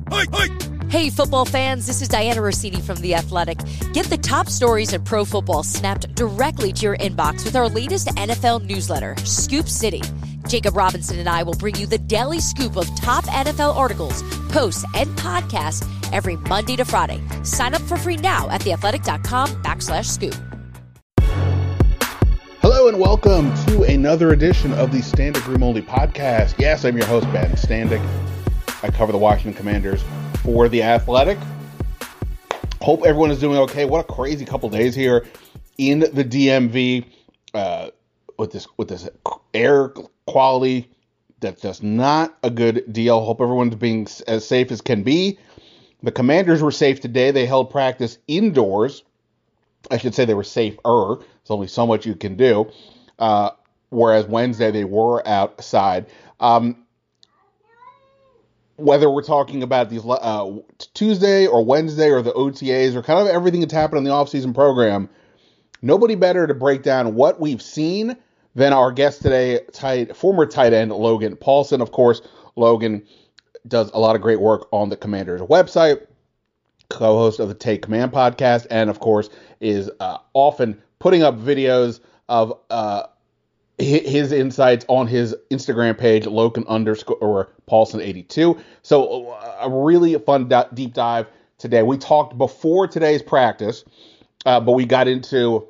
Hey, football fans, this is Diana Rossini from The Athletic. Get the top stories in pro football snapped directly to your inbox with our latest NFL newsletter, Scoop City. Jacob Robinson and I will bring you the daily scoop of top NFL articles, posts, and podcasts every Monday to Friday. Sign up for free now at theathletic.com/scoop. Hello and welcome to another edition of the Standig Room Only podcast. Yes, I'm your host, Ben Standig. I cover the Washington Commanders for The Athletic. Hope everyone is doing okay. What a crazy couple days here in the DMV with this air quality. That's just not a good deal. Hope everyone's being as safe as can be. The Commanders were safe today. They held practice indoors. I should say they were safer. There's only so much you can do. Whereas Wednesday they were outside. Whether we're talking about these Tuesday or Wednesday or the OTAs or kind of everything that's happened in the offseason program, nobody better to break down what we've seen than our guest today, former tight end Logan Paulsen. Of course, Logan does a lot of great work on the Commanders website, co-host of the Take Command podcast, and of course is often putting up videos of his insights on his Instagram page, Logan_Paulsen82. So a really fun deep dive today. We talked before today's practice, but we got into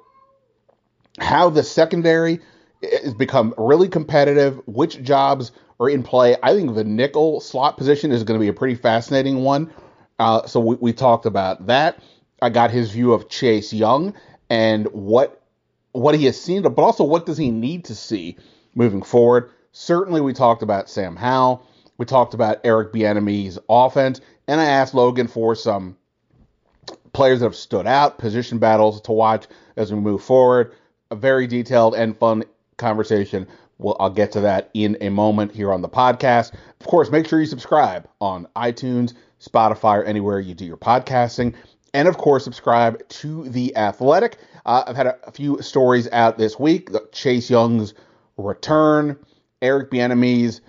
how the secondary has become really competitive, which jobs are in play. I think the nickel slot position is going to be a pretty fascinating one. So we talked about that. I got his view of Chase Young and what he has seen, but also what does he need to see moving forward. Certainly we talked about Sam Howell. We talked about Eric Bieniemy's offense, and I asked Logan for some players that have stood out, position battles to watch as we move forward. A very detailed and fun conversation. Well, I'll get to that in a moment here on the podcast. Of course, make sure you subscribe on iTunes, Spotify, or anywhere you do your podcasting. And of course, subscribe to The Athletic. I've had a few stories out this week. Chase Young's return, Eric Bieniemy's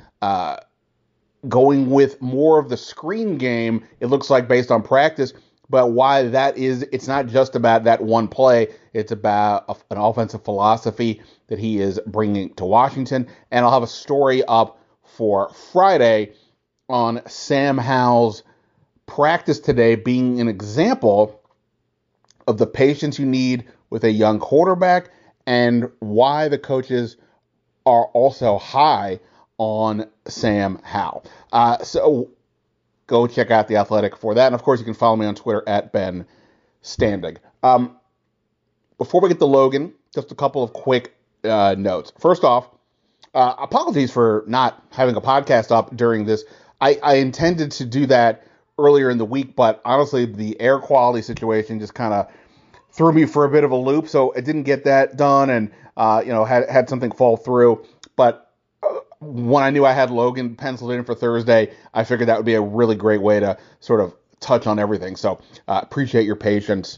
going with more of the screen game, it looks like, based on practice. But why that is, it's not just about that one play. It's about an offensive philosophy that he is bringing to Washington. And I'll have a story up for Friday on Sam Howell's practice today being an example of the patience you need with a young quarterback and why the coaches are also high on Sam Howell. So go check out The Athletic for that. And of course, you can follow me on Twitter at Ben Standig. Before we get to Logan, just a couple of quick notes. First off, apologies for not having a podcast up during this. I intended to do that earlier in the week, but honestly, the air quality situation just kind of threw me for a bit of a loop, so I didn't get that done, and had something fall through. But when I knew I had Logan penciled in for Thursday, I figured that would be a really great way to sort of touch on everything. So appreciate your patience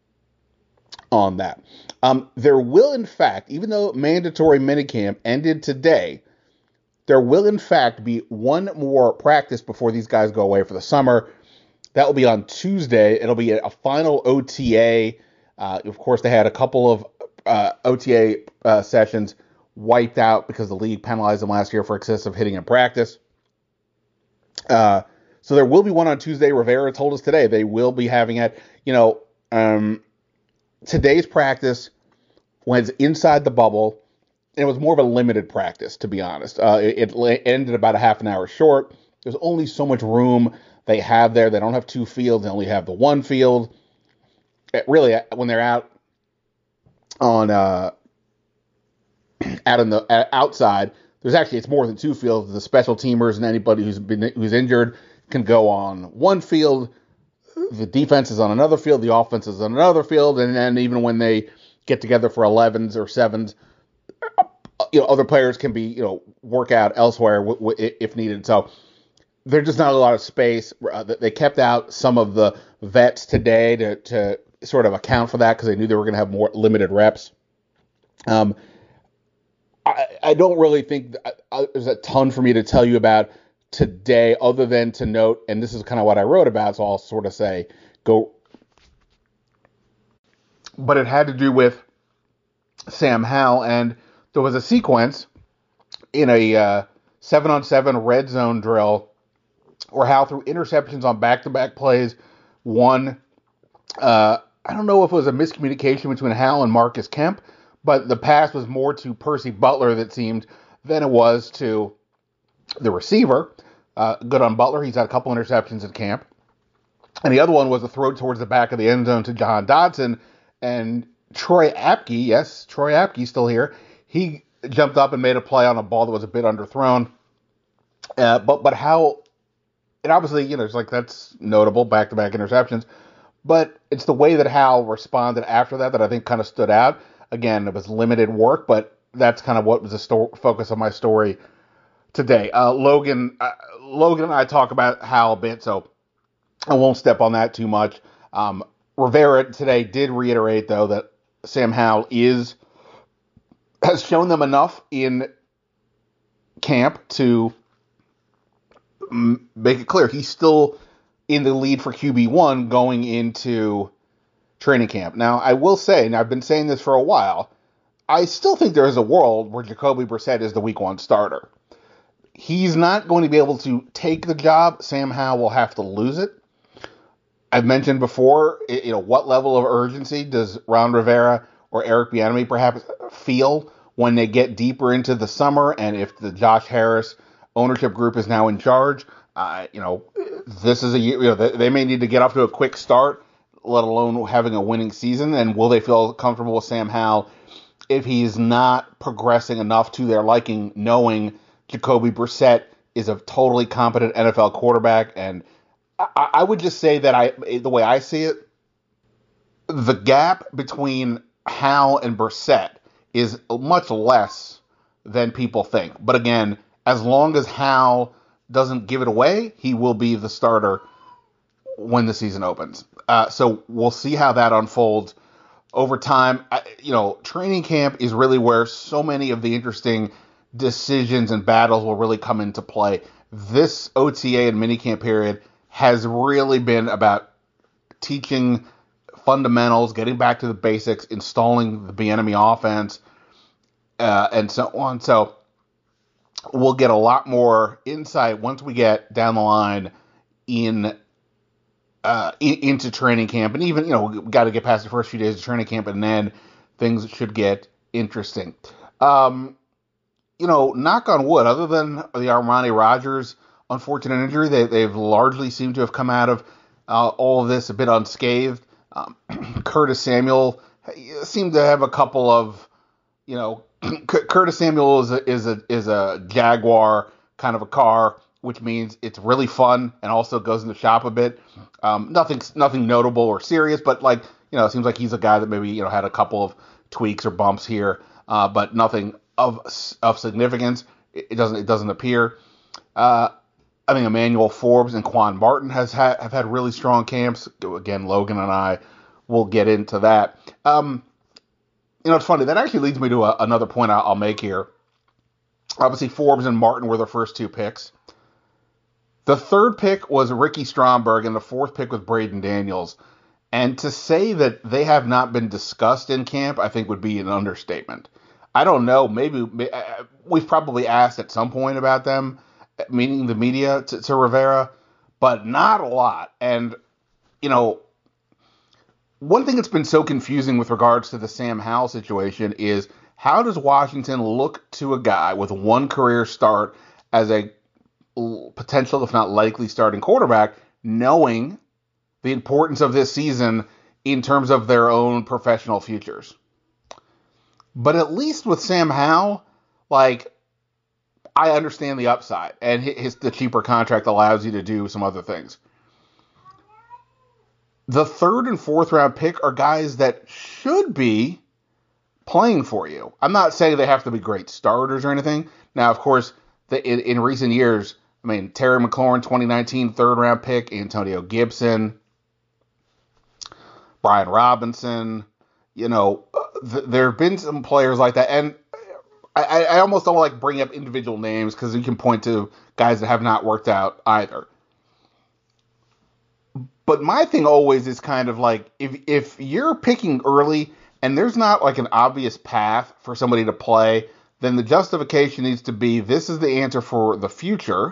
on that. There will, in fact, even though mandatory minicamp ended today, there will, in fact, be one more practice before these guys go away for the summer. That will be on Tuesday. It'll be a final OTA. Of course, they had a couple of OTA sessions wiped out because the league penalized them last year for excessive hitting in practice. So there will be one on Tuesday. Rivera told us today they will be having it. Today's practice was inside the bubble. It was more of a limited practice, to be honest. It ended about a half an hour short. There's only so much room they have there. They don't have two fields. They only have the one field. Really, when they're out on outside, it's more than two fields. The special teamers and anybody who's injured can go on one field. The defense is on another field. The offense is on another field. And then even when they get together for 11s or 7s, other players can be, work out elsewhere if needed. So there's just not a lot of space. They kept out some of the vets today to sort of account for that because they knew they were going to have more limited reps. I don't really think there's a ton for me to tell you about today, other than to note, and this is kind of what I wrote about, so I'll sort of say go. But it had to do with Sam Howell, and there was a sequence in a 7-on-7 red zone drill where Howell threw interceptions on back-to-back plays. One, I don't know if it was a miscommunication between Howell and Marcus Kemp, but the pass was more to Percy Butler, that seemed, than it was to the receiver. Good on Butler. He's had a couple interceptions in camp. And the other one was a throw towards the back of the end zone to Jahan Dotson. And Troy Apke, yes, Troy Apke still here. He jumped up and made a play on a ball that was a bit underthrown. But how, and obviously, it's like that's notable, back-to-back interceptions. But it's the way that Howell responded after that I think kind of stood out. Again, it was limited work, but that's kind of what was the focus of my story today. Logan and I talk about Howell a bit, so I won't step on that too much. Rivera today did reiterate, though, that Sam Howell has shown them enough in camp to make it clear he's still in the lead for QB1 going into training camp. Now, I will say, and I've been saying this for a while, I still think there is a world where Jacoby Brissett is the week 1 starter. He's not going to be able to take the job. Sam Howell will have to lose it. I've mentioned before, what level of urgency does Ron Rivera or Eric Bieniemy perhaps feel when they get deeper into the summer, and if the Josh Harris ownership group is now in charge? This is a year, they may need to get off to a quick start, let alone having a winning season. And will they feel comfortable with Sam Howell if he's not progressing enough to their liking, knowing Jacoby Brissett is a totally competent NFL quarterback? And I would just say that the way I see it, the gap between Howell and Brissett is much less than people think. But again, as long as Howell doesn't give it away, he will be the starter when the season opens. So we'll see how that unfolds over time. Training camp is really where so many of the interesting decisions and battles will really come into play. This OTA and minicamp period has really been about teaching fundamentals, getting back to the basics, installing the Bieniemy offense, and so on. So we'll get a lot more insight once we get down the line into training camp, and even we've got to get past the first few days of training camp, and then things should get interesting. Knock on wood, other than the Armani Rogers unfortunate injury, they've largely seemed to have come out of all of this a bit unscathed. Curtis Samuel seemed to have a couple of, Curtis Samuel is a Jaguar kind of a car, which means it's really fun and also goes in the shop a bit. Nothing notable or serious, but it seems like he's a guy that maybe had a couple of tweaks or bumps here, but nothing of significance. It doesn't appear. I think Emmanuel Forbes and Quan Martin have had really strong camps. Again, Logan and I will get into that. It's funny. That actually leads me to another point I'll make here. Obviously, Forbes and Martin were the first 2 picks. The third pick was Ricky Stromberg, and the fourth pick was Braden Daniels. And to say that they have not been discussed in camp, I think would be an understatement. I don't know. Maybe we've probably asked at some point about them, meaning the media, to Rivera, but not a lot. And, one thing that's been so confusing with regards to the Sam Howell situation is, how does Washington look to a guy with one career start as a potential, if not likely, starting quarterback, knowing the importance of this season in terms of their own professional futures? But at least with Sam Howell, I understand the upside, and the cheaper contract allows you to do some other things. The third and fourth round pick are guys that should be playing for you. I'm not saying they have to be great starters or anything. Now, of course, in recent years, Terry McLaurin, 2019 third round pick, Antonio Gibson, Brian Robinson, there have been some players like that. And I almost don't like bring up individual names because you can point to guys that have not worked out either. But my thing always is kind of like if you're picking early and there's not like an obvious path for somebody to play, then the justification needs to be this is the answer for the future.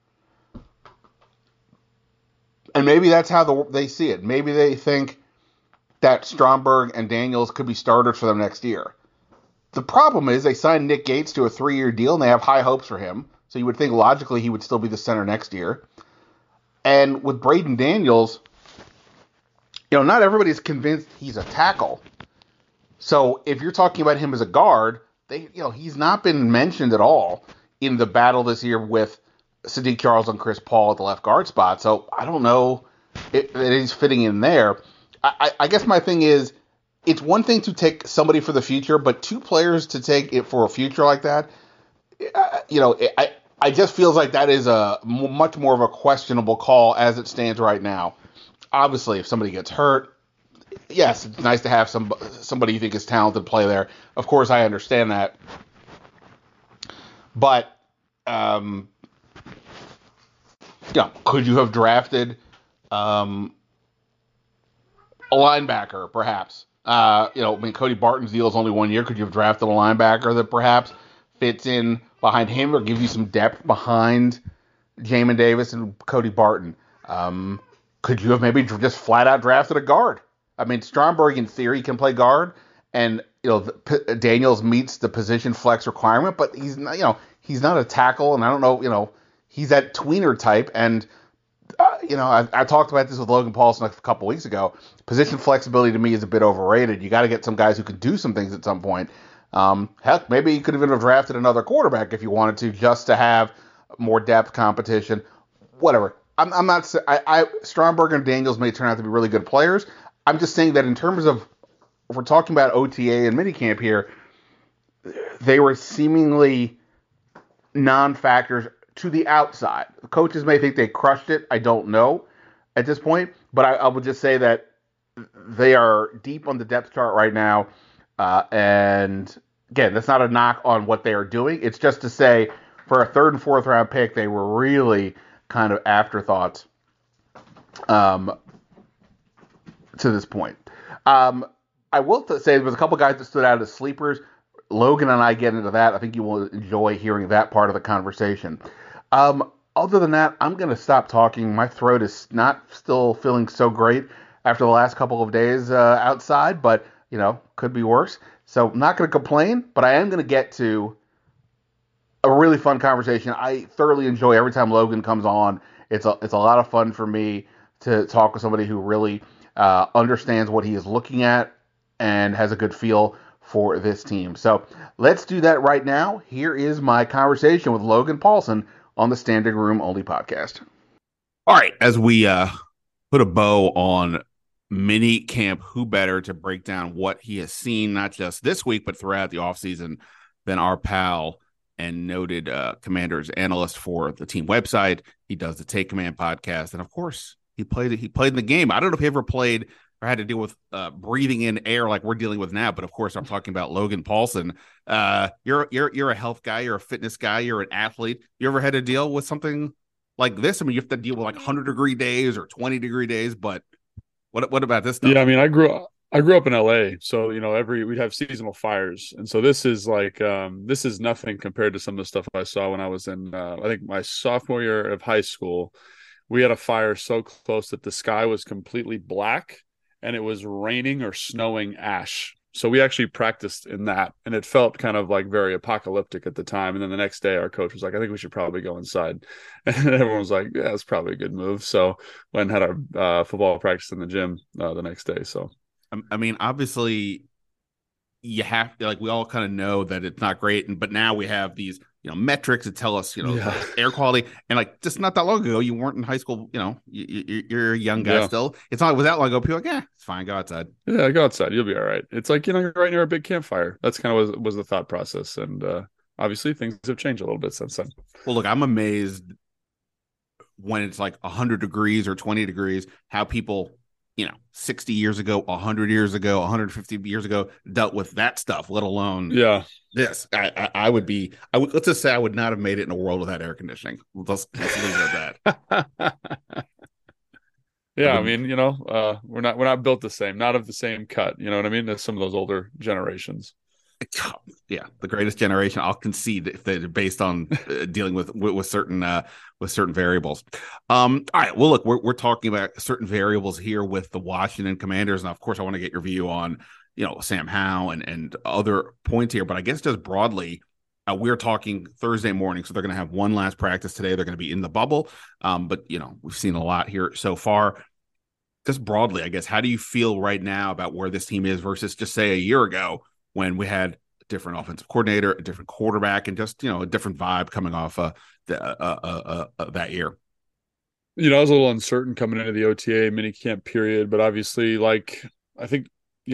And maybe that's how they see it. Maybe they think that Stromberg and Daniels could be starters for them next year. The problem is they signed Nick Gates to a 3-year deal and they have high hopes for him. So you would think logically he would still be the center next year. And with Braden Daniels, not everybody's convinced he's a tackle. So if you're talking about him as a guard, he's not been mentioned at all in the battle this year with Sadiq Charles and Chris Paul at the left guard spot. So I don't know if he's fitting in there. I guess my thing is, it's one thing to take somebody for the future, but 2 players to take it for a future like that, I just feels like that is a much more of a questionable call as it stands right now. Obviously, if somebody gets hurt, yes, it's nice to have somebody you think is talented play there. Of course, I understand that. But, could you have drafted a linebacker, perhaps? Cody Barton's deal is only 1 year. Could you have drafted a linebacker that perhaps fits in behind him or gives you some depth behind Jamin Davis and Cody Barton? Could you have maybe just flat out drafted a guard? I mean, Stromberg in theory can play guard, and Daniels meets the position flex requirement, but he's not, he's not a tackle, and I don't know, he's that tweener type, and I talked about this with Logan Paulson a couple weeks ago. Position flexibility to me is a bit overrated. You got to get some guys who can do some things at some point. Heck, maybe you could even have drafted another quarterback if you wanted to, just to have more depth competition. Whatever. I'm not. Stromberg and Daniels may turn out to be really good players. I'm just saying that in terms of, if we're talking about OTA and minicamp here, they were seemingly non-factors to the outside. The coaches may think they crushed it. I don't know at this point, but I would just say that they are deep on the depth chart right now. And again, that's not a knock on what they are doing. It's just to say for a 3rd and 4th round pick, they were really kind of afterthoughts to this point. I will say there was a couple guys that stood out as sleepers. Logan and I get into that. I think you will enjoy hearing that part of the conversation. Other than that, I'm going to stop talking. My throat is not still feeling so great after the last couple of days outside, but, could be worse. So I'm not going to complain, but I am going to get to a really fun conversation. I thoroughly enjoy every time Logan comes on. It's a lot of fun for me to talk with somebody who really understands what he is looking at and has a good feel for this team. So let's do that right now. Here is my conversation with Logan Paulsen on the Standing Room Only podcast. All right, as we put a bow on mini camp, who better to break down what he has seen, not just this week, but throughout the offseason, than our pal and noted Commanders analyst for the team website. He does the Take Command podcast. And of course, he played in the game. I don't know if he ever played or had to deal with breathing in air like we're dealing with now. But of course, I'm talking about Logan Paulsen. You're a health guy. You're a fitness guy. You're an athlete. You ever had to deal with something like this? I mean, you have to deal with like 100-degree days or 20-degree days. But what about this stuff? Yeah, I mean, I grew up in LA, so we'd have seasonal fires, and so this is this is nothing compared to some of the stuff I saw when I was in I think my sophomore year of high school. We had a fire so close that the sky was completely black and it was raining or snowing ash. So we actually practiced in that, and it felt kind of like very apocalyptic at the time. And then the next day, our coach was like, "I think we should probably go inside," and everyone was like, "Yeah, that's probably a good move." So went and had our football practice in the gym the next day. So. I mean, obviously, you have to, we all kind of know that it's not great, but now we have these, metrics that tell us, air quality, and just not that long ago, you weren't in high school, you're a young guy still. It's not that long ago. People are like, yeah, it's fine, go outside. Yeah, go outside, you'll be all right. It's like you're right near a big campfire. That's kind of was the thought process, and obviously things have changed a little bit since then. Well, look, I'm amazed when it's like 100 degrees or 20 degrees, how people 60 years ago, 100 years ago, 150 years ago dealt with that stuff, let alone Yeah. this. Let's just say I would not have made it in a world without air conditioning. Let's leave it at that. Yeah, I The, mean, we're not built the same, not of the same cut. You know what I mean? As some of those older generations. yeah, the greatest generation. I'll concede if they're based on dealing with certain variables. All right. Well, look, we're talking about certain variables here with the Washington Commanders, and of course, I want to get your view on Sam Howell and other points here. But I guess just broadly, we're talking Thursday morning, so they're going to have one last practice today. They're going to be in the bubble, but we've seen a lot here so far. Just broadly, I guess, how do you feel right now about where this team is versus just say a year ago when we had a different offensive coordinator, a different quarterback, and just a different vibe coming off that year? I was a little uncertain coming into the OTA minicamp period, but obviously, I think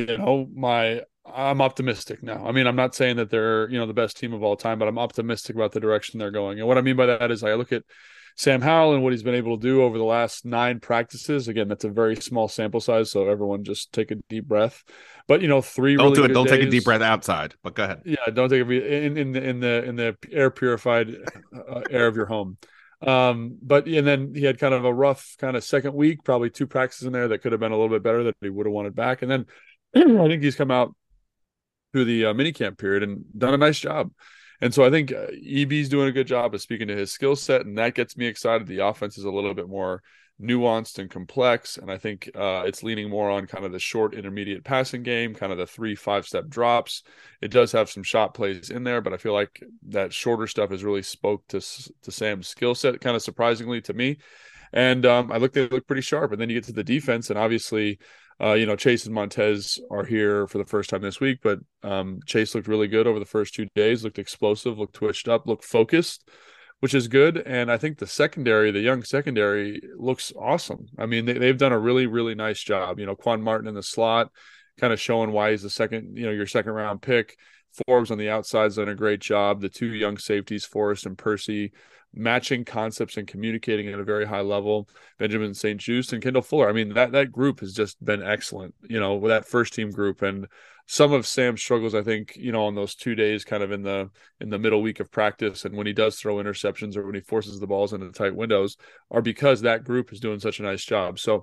I'm optimistic now. I mean, I'm not saying that they're the best team of all time, but I'm optimistic about the direction they're going. And what I mean by that is I look at Sam Howell and what he's been able to do over the last 9 practices. Again, that's a very small sample size, so everyone just take a deep breath. But 3 Don't really do it. good Don't take a days. deep breath outside. But go ahead. Yeah, don't take a in the air purified air of your home. But and then he had kind of a rough kind of second week, probably 2 practices in there that could have been a little bit better that he would have wanted back. And then I think he's come out through the minicamp period and done a nice job. And so I think EB's doing a good job of speaking to his skill set, and that gets me excited. The offense is a little bit more nuanced and complex, and I think it's leaning more on kind of the short intermediate passing game, kind of the 3-5 step drops. It does have some shot plays in there, but I feel like that shorter stuff has really spoke to Sam's skill set, kind of surprisingly to me. And they look pretty sharp. And then you get to the defense, and obviously Chase and Montez are here for the first time this week, but Chase looked really good over the first 2 days, looked explosive, looked twitched up, looked focused, which is good. And I think the young secondary looks awesome. I mean, they've done a really, really nice job. Quan Martin in the slot, kind of showing why he's your second round pick. Forbes on the outside's done a great job. The 2 young safeties, Forrest and Percy, matching concepts and communicating at a very high level. Benjamin St-Juste and Kendall Fuller. I mean, that group has just been excellent, with that first team group. And some of Sam's struggles, I think, on those 2 days, kind of in the middle week of practice, and when he does throw interceptions or when he forces the balls into tight windows, are because that group is doing such a nice job. So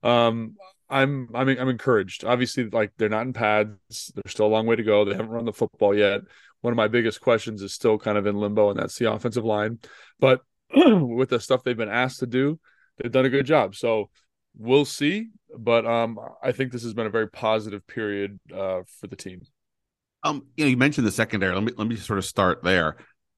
I'm encouraged. Obviously, they're not in pads. There's still a long way to go. They haven't run the football yet. One of my biggest questions is still kind of in limbo, and that's the offensive line. But with the stuff they've been asked to do, they've done a good job. So we'll see. But I think this has been a very positive period for the team. You mentioned the secondary. Let me sort of start there.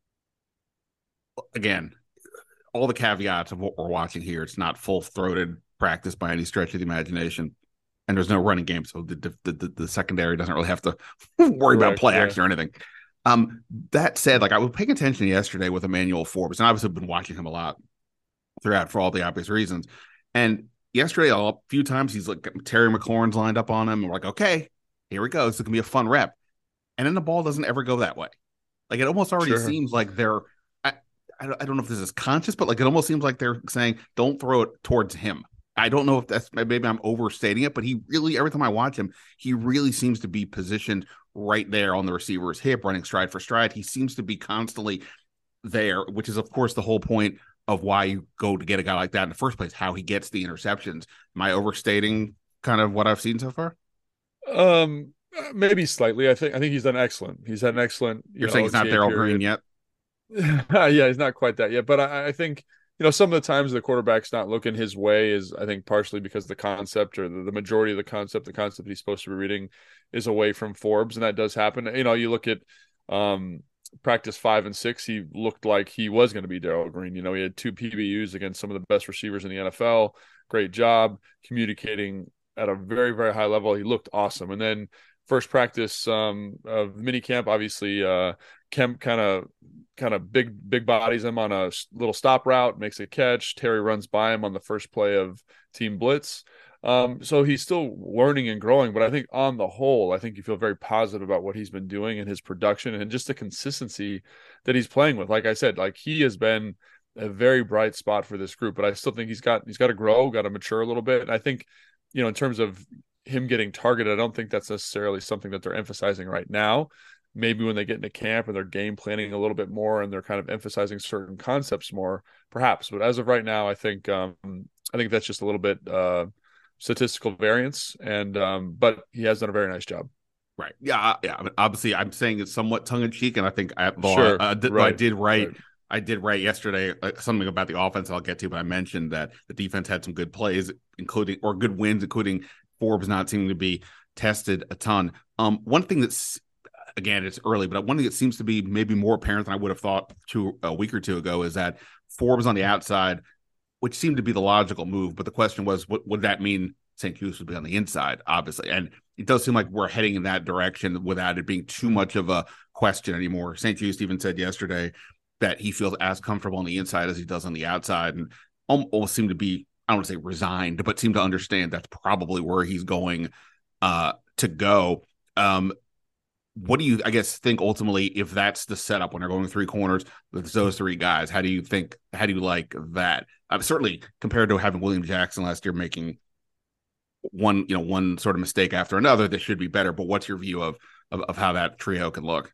Again, all the caveats of what we're watching here. It's not full-throated practice by any stretch of the imagination, and there's no running game, so the secondary doesn't really have to worry about play action or anything. That said, I was paying attention yesterday with Emmanuel Forbes, and obviously I've been watching him a lot throughout for all the obvious reasons. And yesterday, a few times he's Terry McLaurin's lined up on him, and we're like, okay, here we go. This is gonna be a fun rep. And then the ball doesn't ever go that way. It almost already seems like they're. I don't know if this is conscious, but it almost seems like they're saying, don't throw it towards him. I don't know if that's, maybe I'm overstating it, but he really, every time I watch him, he really seems to be positioned right there on the receiver's hip, running stride for stride. He seems to be constantly there, which is, of course, the whole point of why you go to get a guy like that in the first place, how he gets the interceptions. Am I overstating kind of what I've seen so far? Maybe slightly. I think he's done excellent. He's had an excellent. You're saying he's not Darrell Green yet? Yeah, he's not quite that yet. But I think, some of the times the quarterback's not looking his way is, I think, partially because the concept or the majority of the concept he's supposed to be reading is away from Forbes. And that does happen. You look at practice 5 and 6, he looked like he was going to be Darrell Green. He had 2 PBUs against some of the best receivers in the NFL. Great job communicating at a very, very high level. He looked awesome. And then first practice of minicamp, obviously Kemp kind of big bodies him on a little stop route, makes a catch. Terry runs by him on the first play of team blitz. So he's still learning and growing, but I think on the whole, I think you feel very positive about what he's been doing and his production and just the consistency that he's playing with. Like I said, he has been a very bright spot for this group, but I still think he's got to grow, got to mature a little bit. And I think in terms of him getting targeted, I don't think that's necessarily something that they're emphasizing right now. Maybe when they get into camp and they're game planning a little bit more and they're kind of emphasizing certain concepts more, perhaps. But as of right now, I think that's just a little bit statistical variance, and but he has done a very nice job. Right. Yeah. Yeah. I mean, obviously, I'm saying it's somewhat tongue in cheek, and I think Sure. I did write. Right. I did write yesterday something about the offense I'll get to, but I mentioned that the defense had some good plays, good wins, including Forbes not seeming to be tested a ton. One thing that's, again, it's early, but one thing that seems to be maybe more apparent than I would have thought a week or two ago is that Forbes on the outside, which seemed to be the logical move. But the question was, what would that mean? St-Juste would be on the inside, obviously. And it does seem like we're heading in that direction without it being too much of a question anymore. St-Juste even said yesterday that he feels as comfortable on the inside as he does on the outside, and almost seemed to be, I don't want to say resigned, but seemed to understand that's probably where he's going to go. What do you, I guess, think ultimately, if that's the setup when they're going three corners with those three guys? How do you like that? Certainly compared to having William Jackson last year making one sort of mistake after another, this should be better. But what's your view of how that trio can look?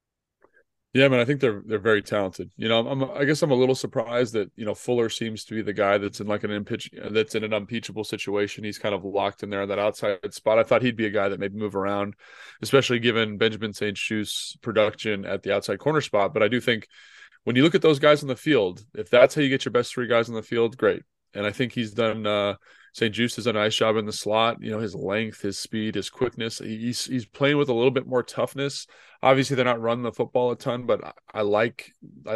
Yeah, man, I think they're very talented. I guess I'm a little surprised that Fuller seems to be the guy that's in an unimpeachable situation. He's kind of locked in there in that outside spot. I thought he'd be a guy that maybe move around, especially given Benjamin St-Juste's production at the outside corner spot. But I do think when you look at those guys on the field, if that's how you get your best three guys on the field, great. And I think he's done. St-Juste has done a nice job in the slot. His length, his speed, his quickness. He's playing with a little bit more toughness. Obviously, they're not running the football a ton, but I like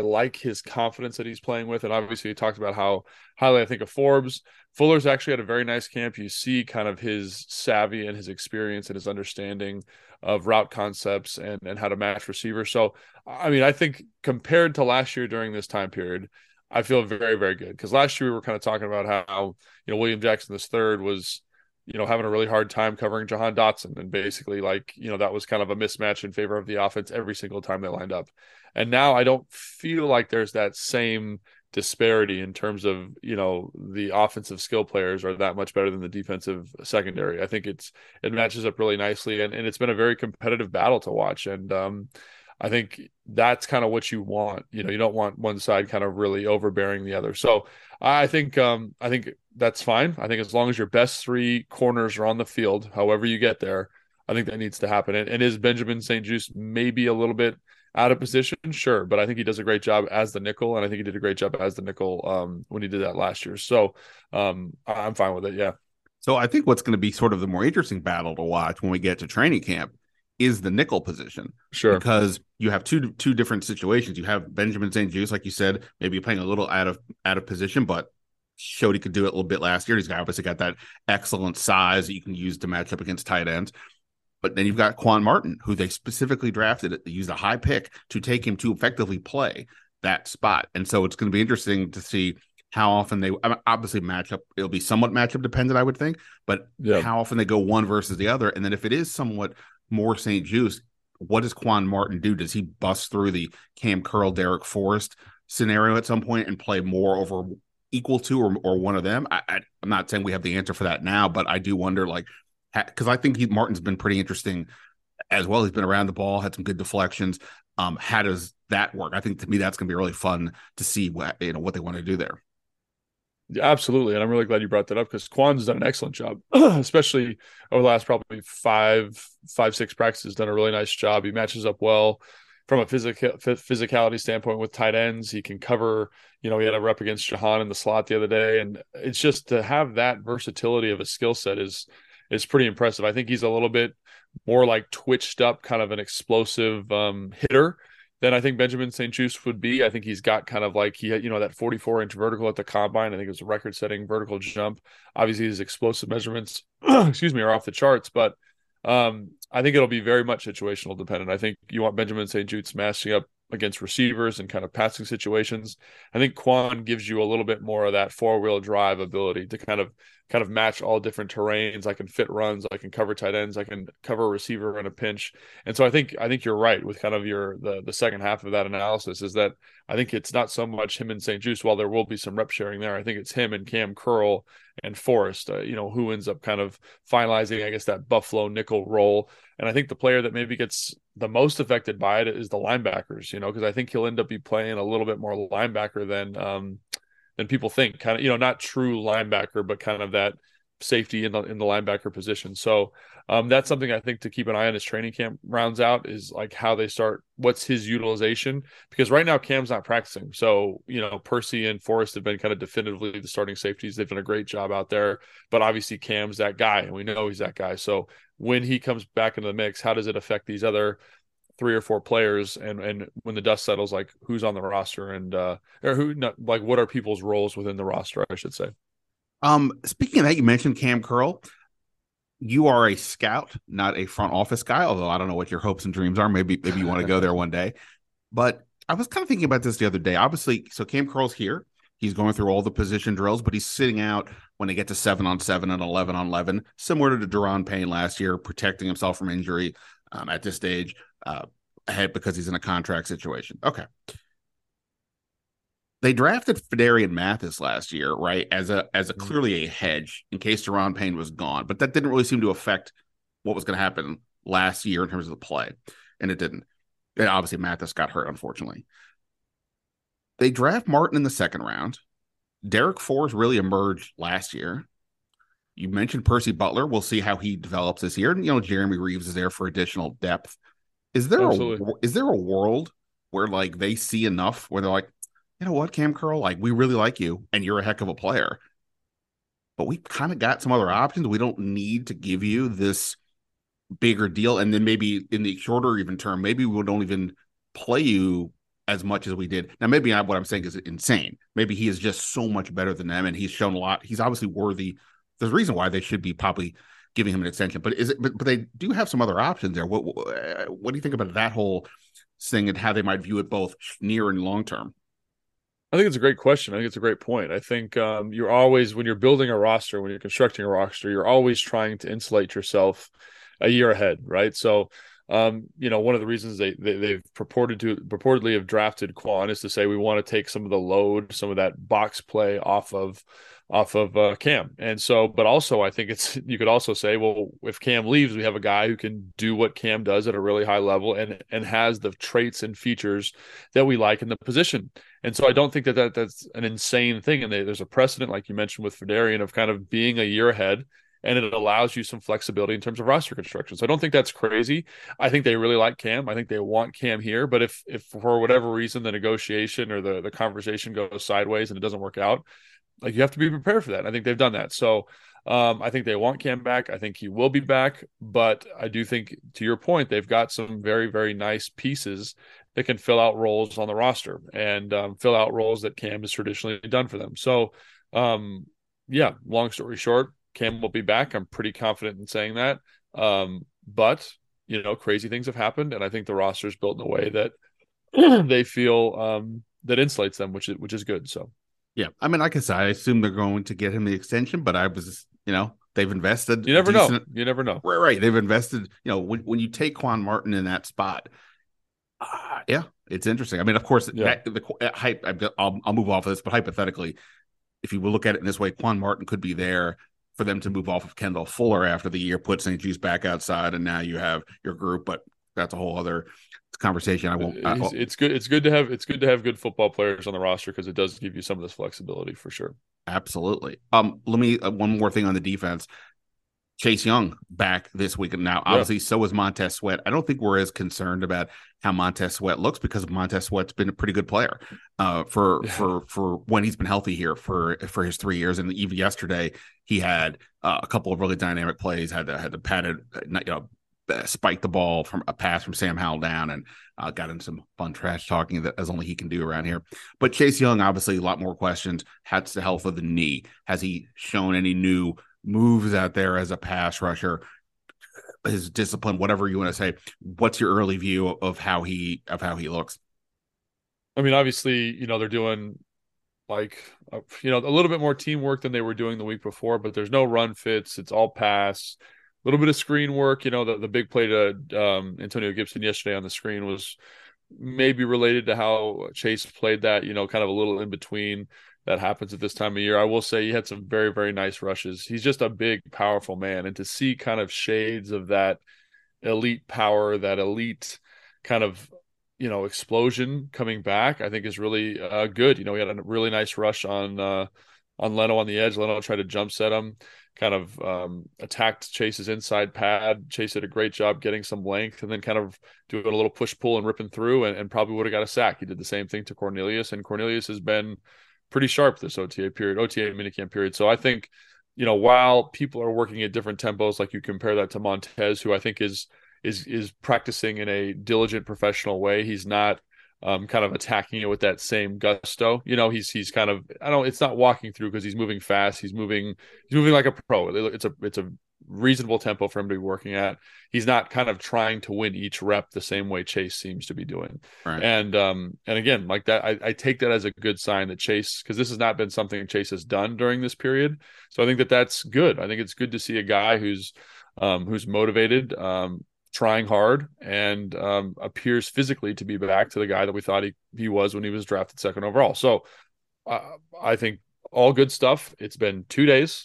his confidence that he's playing with. And obviously, he talked about how highly I think of Forbes. Fuller's actually had a very nice camp. You see kind of his savvy and his experience and his understanding of route concepts and how to match receivers. So, I mean, I think compared to last year during this time period, I feel very, very good, because last year we were kind of talking about how William Jackson III was having a really hard time covering Jahan Dotson, and basically that was kind of a mismatch in favor of the offense every single time they lined up. And now I don't feel like there's that same disparity in terms of the offensive skill players are that much better than the defensive secondary. I think it matches up really nicely, and it's been a very competitive battle to watch. And I think that's kind of what you want. You don't want one side kind of really overbearing the other. So I think that's fine. I think as long as your best three corners are on the field, however you get there, I think that needs to happen. And is Benjamin St-Juste maybe a little bit out of position? Sure. But I think he does a great job as the nickel, and I think he did a great job as the nickel when he did that last year. So I'm fine with it. Yeah. So I think what's going to be sort of the more interesting battle to watch when we get to training camp is the nickel position. Sure. Because you have two different situations. You have Benjamin St-Juste, like you said, maybe playing a little out of position, but showed he could do it a little bit last year. He's obviously got that excellent size that you can use to match up against tight ends. But then you've got Quan Martin, who they specifically drafted. They used a high pick to take him to effectively play that spot. And so it's going to be interesting to see how often obviously matchup. It'll be somewhat matchup dependent, I would think, but how often they go one versus the other. And then if it is somewhat more St-Juste, what does Quan Martin do? Does he bust through the Cam Curl, Derek Forrest scenario at some point and play more over equal to or one of them? I'm not saying we have the answer for that now, but I do wonder, because I think Martin's been pretty interesting as well. He's been around the ball, had some good deflections. How does that work? I think to me that's going to be really fun to see what they want to do there. Yeah, absolutely. And I'm really glad you brought that up, because Quan's done an excellent job, especially over the last probably five, 6 practices, done a really nice job. He matches up well from a physicality standpoint with tight ends. He can cover, he had a rep against Jahan in the slot the other day. And it's just to have that versatility of a skill set is pretty impressive. I think he's a little bit more like twitched up, kind of an explosive hitter than I think Benjamin St-Juste would be. I think he's got kind of like, he had, that 44-inch vertical at the combine. I think it was a record-setting vertical jump. Obviously, his explosive measurements, are off the charts, but I think it'll be very much situational dependent. I think you want Benjamin St-Juste smashing up against receivers and kind of passing situations. I think Quan gives you a little bit more of that 4-wheel drive ability to kind of match all different terrains. I can fit runs, I can cover tight ends, I can cover a receiver in a pinch. And so I think you're right with kind of the second half of that analysis, is that I think it's not so much him and St-Juste, while there will be some rep sharing there. I think it's him and Cam Curl and Forrest, who ends up kind of finalizing, I guess, that Buffalo nickel role. And I think the player that maybe gets the most affected by it is the linebackers, because I think he'll end up be playing a little bit more linebacker than people think. Kind of, not true linebacker, but kind of that safety in the linebacker position. So that's something I think to keep an eye on as training camp rounds out, is like how they start, what's his utilization, because right now Cam's not practicing. So, Percy and Forrest have been kind of definitively the starting safeties. They've done a great job out there, but obviously Cam's that guy and we know he's that guy. So when he comes back into the mix, how does it affect these other 3 or 4 players, and when the dust settles, like who's on the roster, and or who, not, like what are people's roles within the roster, I should say. Speaking of that, you mentioned Cam Curl. You are a scout, not a front office guy, although I don't know what your hopes and dreams are. Maybe you want to go there one day. But I was kind of thinking about this the other day. Obviously, so Cam Curl's here. He's going through all the position drills, but he's sitting out when they get to 7-on-7 and 11-on-11, similar to Daron Payne last year, protecting himself from injury at this stage ahead because he's in a contract situation. Okay. They drafted Phidarian Mathis last year, right, as a clearly a hedge in case Daron Payne was gone. But that didn't really seem to affect what was going to happen last year in terms of the play, and it didn't. And obviously, Mathis got hurt, unfortunately. They draft Martin in the second round. Derek Forrest really emerged last year. You mentioned Percy Butler. We'll see how he develops this year. And, Jeremy Reeves is there for additional depth. Is there a world where, like, they see enough where they're like, you know what, Cam Curl, like, we really like you and you're a heck of a player, but we kind of got some other options. We don't need to give you this bigger deal. And then maybe in the shorter even term, maybe we don't even play you as much as we did. Now, maybe what I'm saying is insane. Maybe he is just so much better than them and he's shown a lot. He's obviously worthy. There's a reason why they should be probably giving him an extension, but but they do have some other options there. What do you think about that whole thing and how they might view it both near and long term? I think it's a great question. I think it's a great point. I think you're always, when you're building a roster, when you're constructing a roster, you're always trying to insulate yourself a year ahead, right? So, one of the reasons they've purportedly have drafted Quan is to say we want to take some of the load, some of that box play off of Cam. And so, but also I think you could also say, well, if Cam leaves, we have a guy who can do what Cam does at a really high level and has the traits and features that we like in the position. And so I don't think that's an insane thing. And there's a precedent, like you mentioned with Phidarian, of kind of being a year ahead, and it allows you some flexibility in terms of roster construction. So I don't think that's crazy. I think they really like Cam. I think they want Cam here. But if for whatever reason the negotiation or the conversation goes sideways and it doesn't work out, like, you have to be prepared for that. I think they've done that. So I think they want Cam back. I think he will be back. But I do think, to your point, they've got some very, very nice pieces that can fill out roles on the roster and fill out roles that Cam has traditionally done for them. So, long story short, Cam will be back. I'm pretty confident in saying that. But, crazy things have happened. And I think the roster is built in a way that they feel that insulates them, which is good. So. Yeah, I mean, like I said, I assume they're going to get him the extension, but I was, they've invested. You never know. You never know. Right. They've invested. When you take Quan Martin in that spot, it's interesting. I mean, of course, I'll move off of this, but hypothetically, if you will look at it in this way, Quan Martin could be there for them to move off of Kendall Fuller after the year, put St. Juice back outside, and now you have your group. But that's a whole other conversation. It's good to have good football players on the roster because it does give you some of this flexibility for sure. Absolutely. Let me one more thing on the defense. Chase Young back this week. Now, obviously, so is Montez Sweat. I don't think we're as concerned about how Montez Sweat looks because Montez Sweat's been a pretty good player for when he's been healthy here for his 3 years. And even yesterday, he had a couple of really dynamic plays. Had the padded, spiked the ball from a pass from Sam Howell down and got in some fun trash talking that as only he can do around here. But Chase Young, obviously, a lot more questions. How's the health of the knee? Has he shown any new moves out there as a pass rusher? His discipline, whatever you want to say. What's your early view of how he looks? I mean, obviously, they're doing a little bit more teamwork than they were doing the week before, but there's no run fits. It's all pass. A little bit of screen work. The big play to Antonio Gibson yesterday on the screen was maybe related to how Chase played that, kind of a little in between. that happens at this time of year. I will say he had some very, very nice rushes. He's just a big, powerful man. And to see kind of shades of that elite power, that elite kind of, explosion coming back, I think is really good. He had a really nice rush on Leno on the edge. Leno tried to jump set him, kind of attacked Chase's inside pad. Chase did a great job getting some length and then kind of doing a little push-pull and ripping through and probably would have got a sack. He did the same thing to Cornelius, and Cornelius has been pretty sharp this OTA minicamp period. So I think, while people are working at different tempos, like you compare that to Montez, who I think is practicing in a diligent professional way. He's not kind of attacking it with that same gusto. He's kind of, it's not walking through because he's moving fast. He's moving like a pro. It's a reasonable tempo for him to be working at. He's not kind of trying to win each rep the same way Chase seems to be doing. Right. And again, like that, I take that as a good sign that Chase, because this has not been something Chase has done during this period. So I think that's good. I think it's good to see a guy who's motivated, trying hard, and appears physically to be back to the guy that we thought he was when he was drafted second overall. So I think all good stuff. It's been 2 days.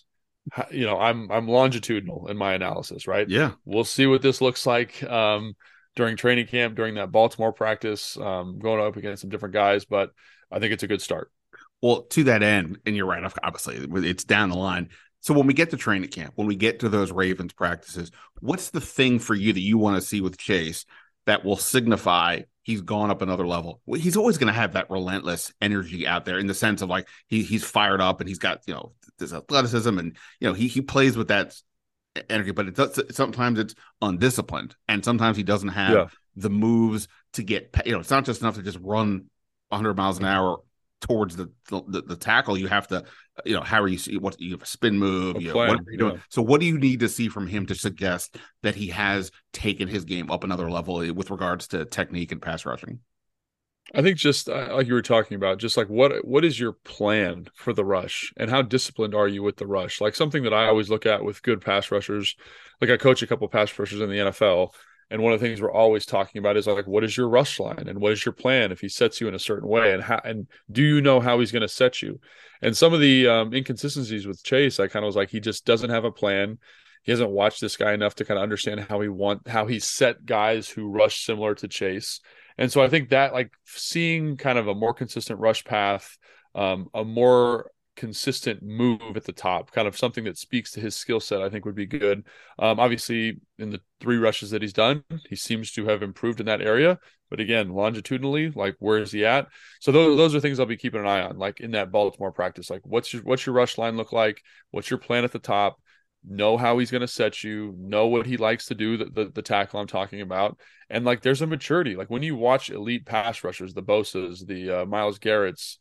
I'm longitudinal in my analysis, right? Yeah. We'll see what this looks like during training camp, during that Baltimore practice, going up against some different guys, but I think it's a good start. Well, to that end, and you're right, obviously, it's down the line. So when we get to training camp, when we get to those Ravens practices, what's the thing for you that you want to see with Chase that will signify he's gone up another level? Well, he's always going to have that relentless energy out there in the sense of like he's fired up and he's got, this athleticism and, he plays with that energy, but sometimes it's undisciplined and sometimes he doesn't have the moves to get, it's not just enough to just run 100 miles an hour towards the tackle. You have to, how are you, what you have a spin move, what are you doing? Yeah. So what do you need to see from him to suggest that he has taken his game up another level with regards to technique and pass rushing? I think just like you were talking about, just like what is your plan for the rush and how disciplined are you with the rush? Like something that I always look at with good pass rushers, like I coach a couple pass rushers in the NFL. And one of the things we're always talking about is like, what is your rush line and what is your plan if he sets you in a certain way, and do you know how he's going to set you? And some of the inconsistencies with Chase, I kind of was like, he just doesn't have a plan. He hasn't watched this guy enough to kind of understand how he set guys who rush similar to Chase. And so I think that like seeing kind of a more consistent rush path, a more consistent move at the top, kind of something that speaks to his skill set, I think would be good. Obviously, in the 3 rushes that he's done, he seems to have improved in that area. But again, longitudinally, like where is he at? So those are things I'll be keeping an eye on, like in that Baltimore practice. Like what's your rush line look like? What's your plan at the top? Know how he's going to set you, know what he likes to do, the tackle I'm talking about. And like there's a maturity. Like when you watch elite pass rushers, the Bosas, the Myles Garretts,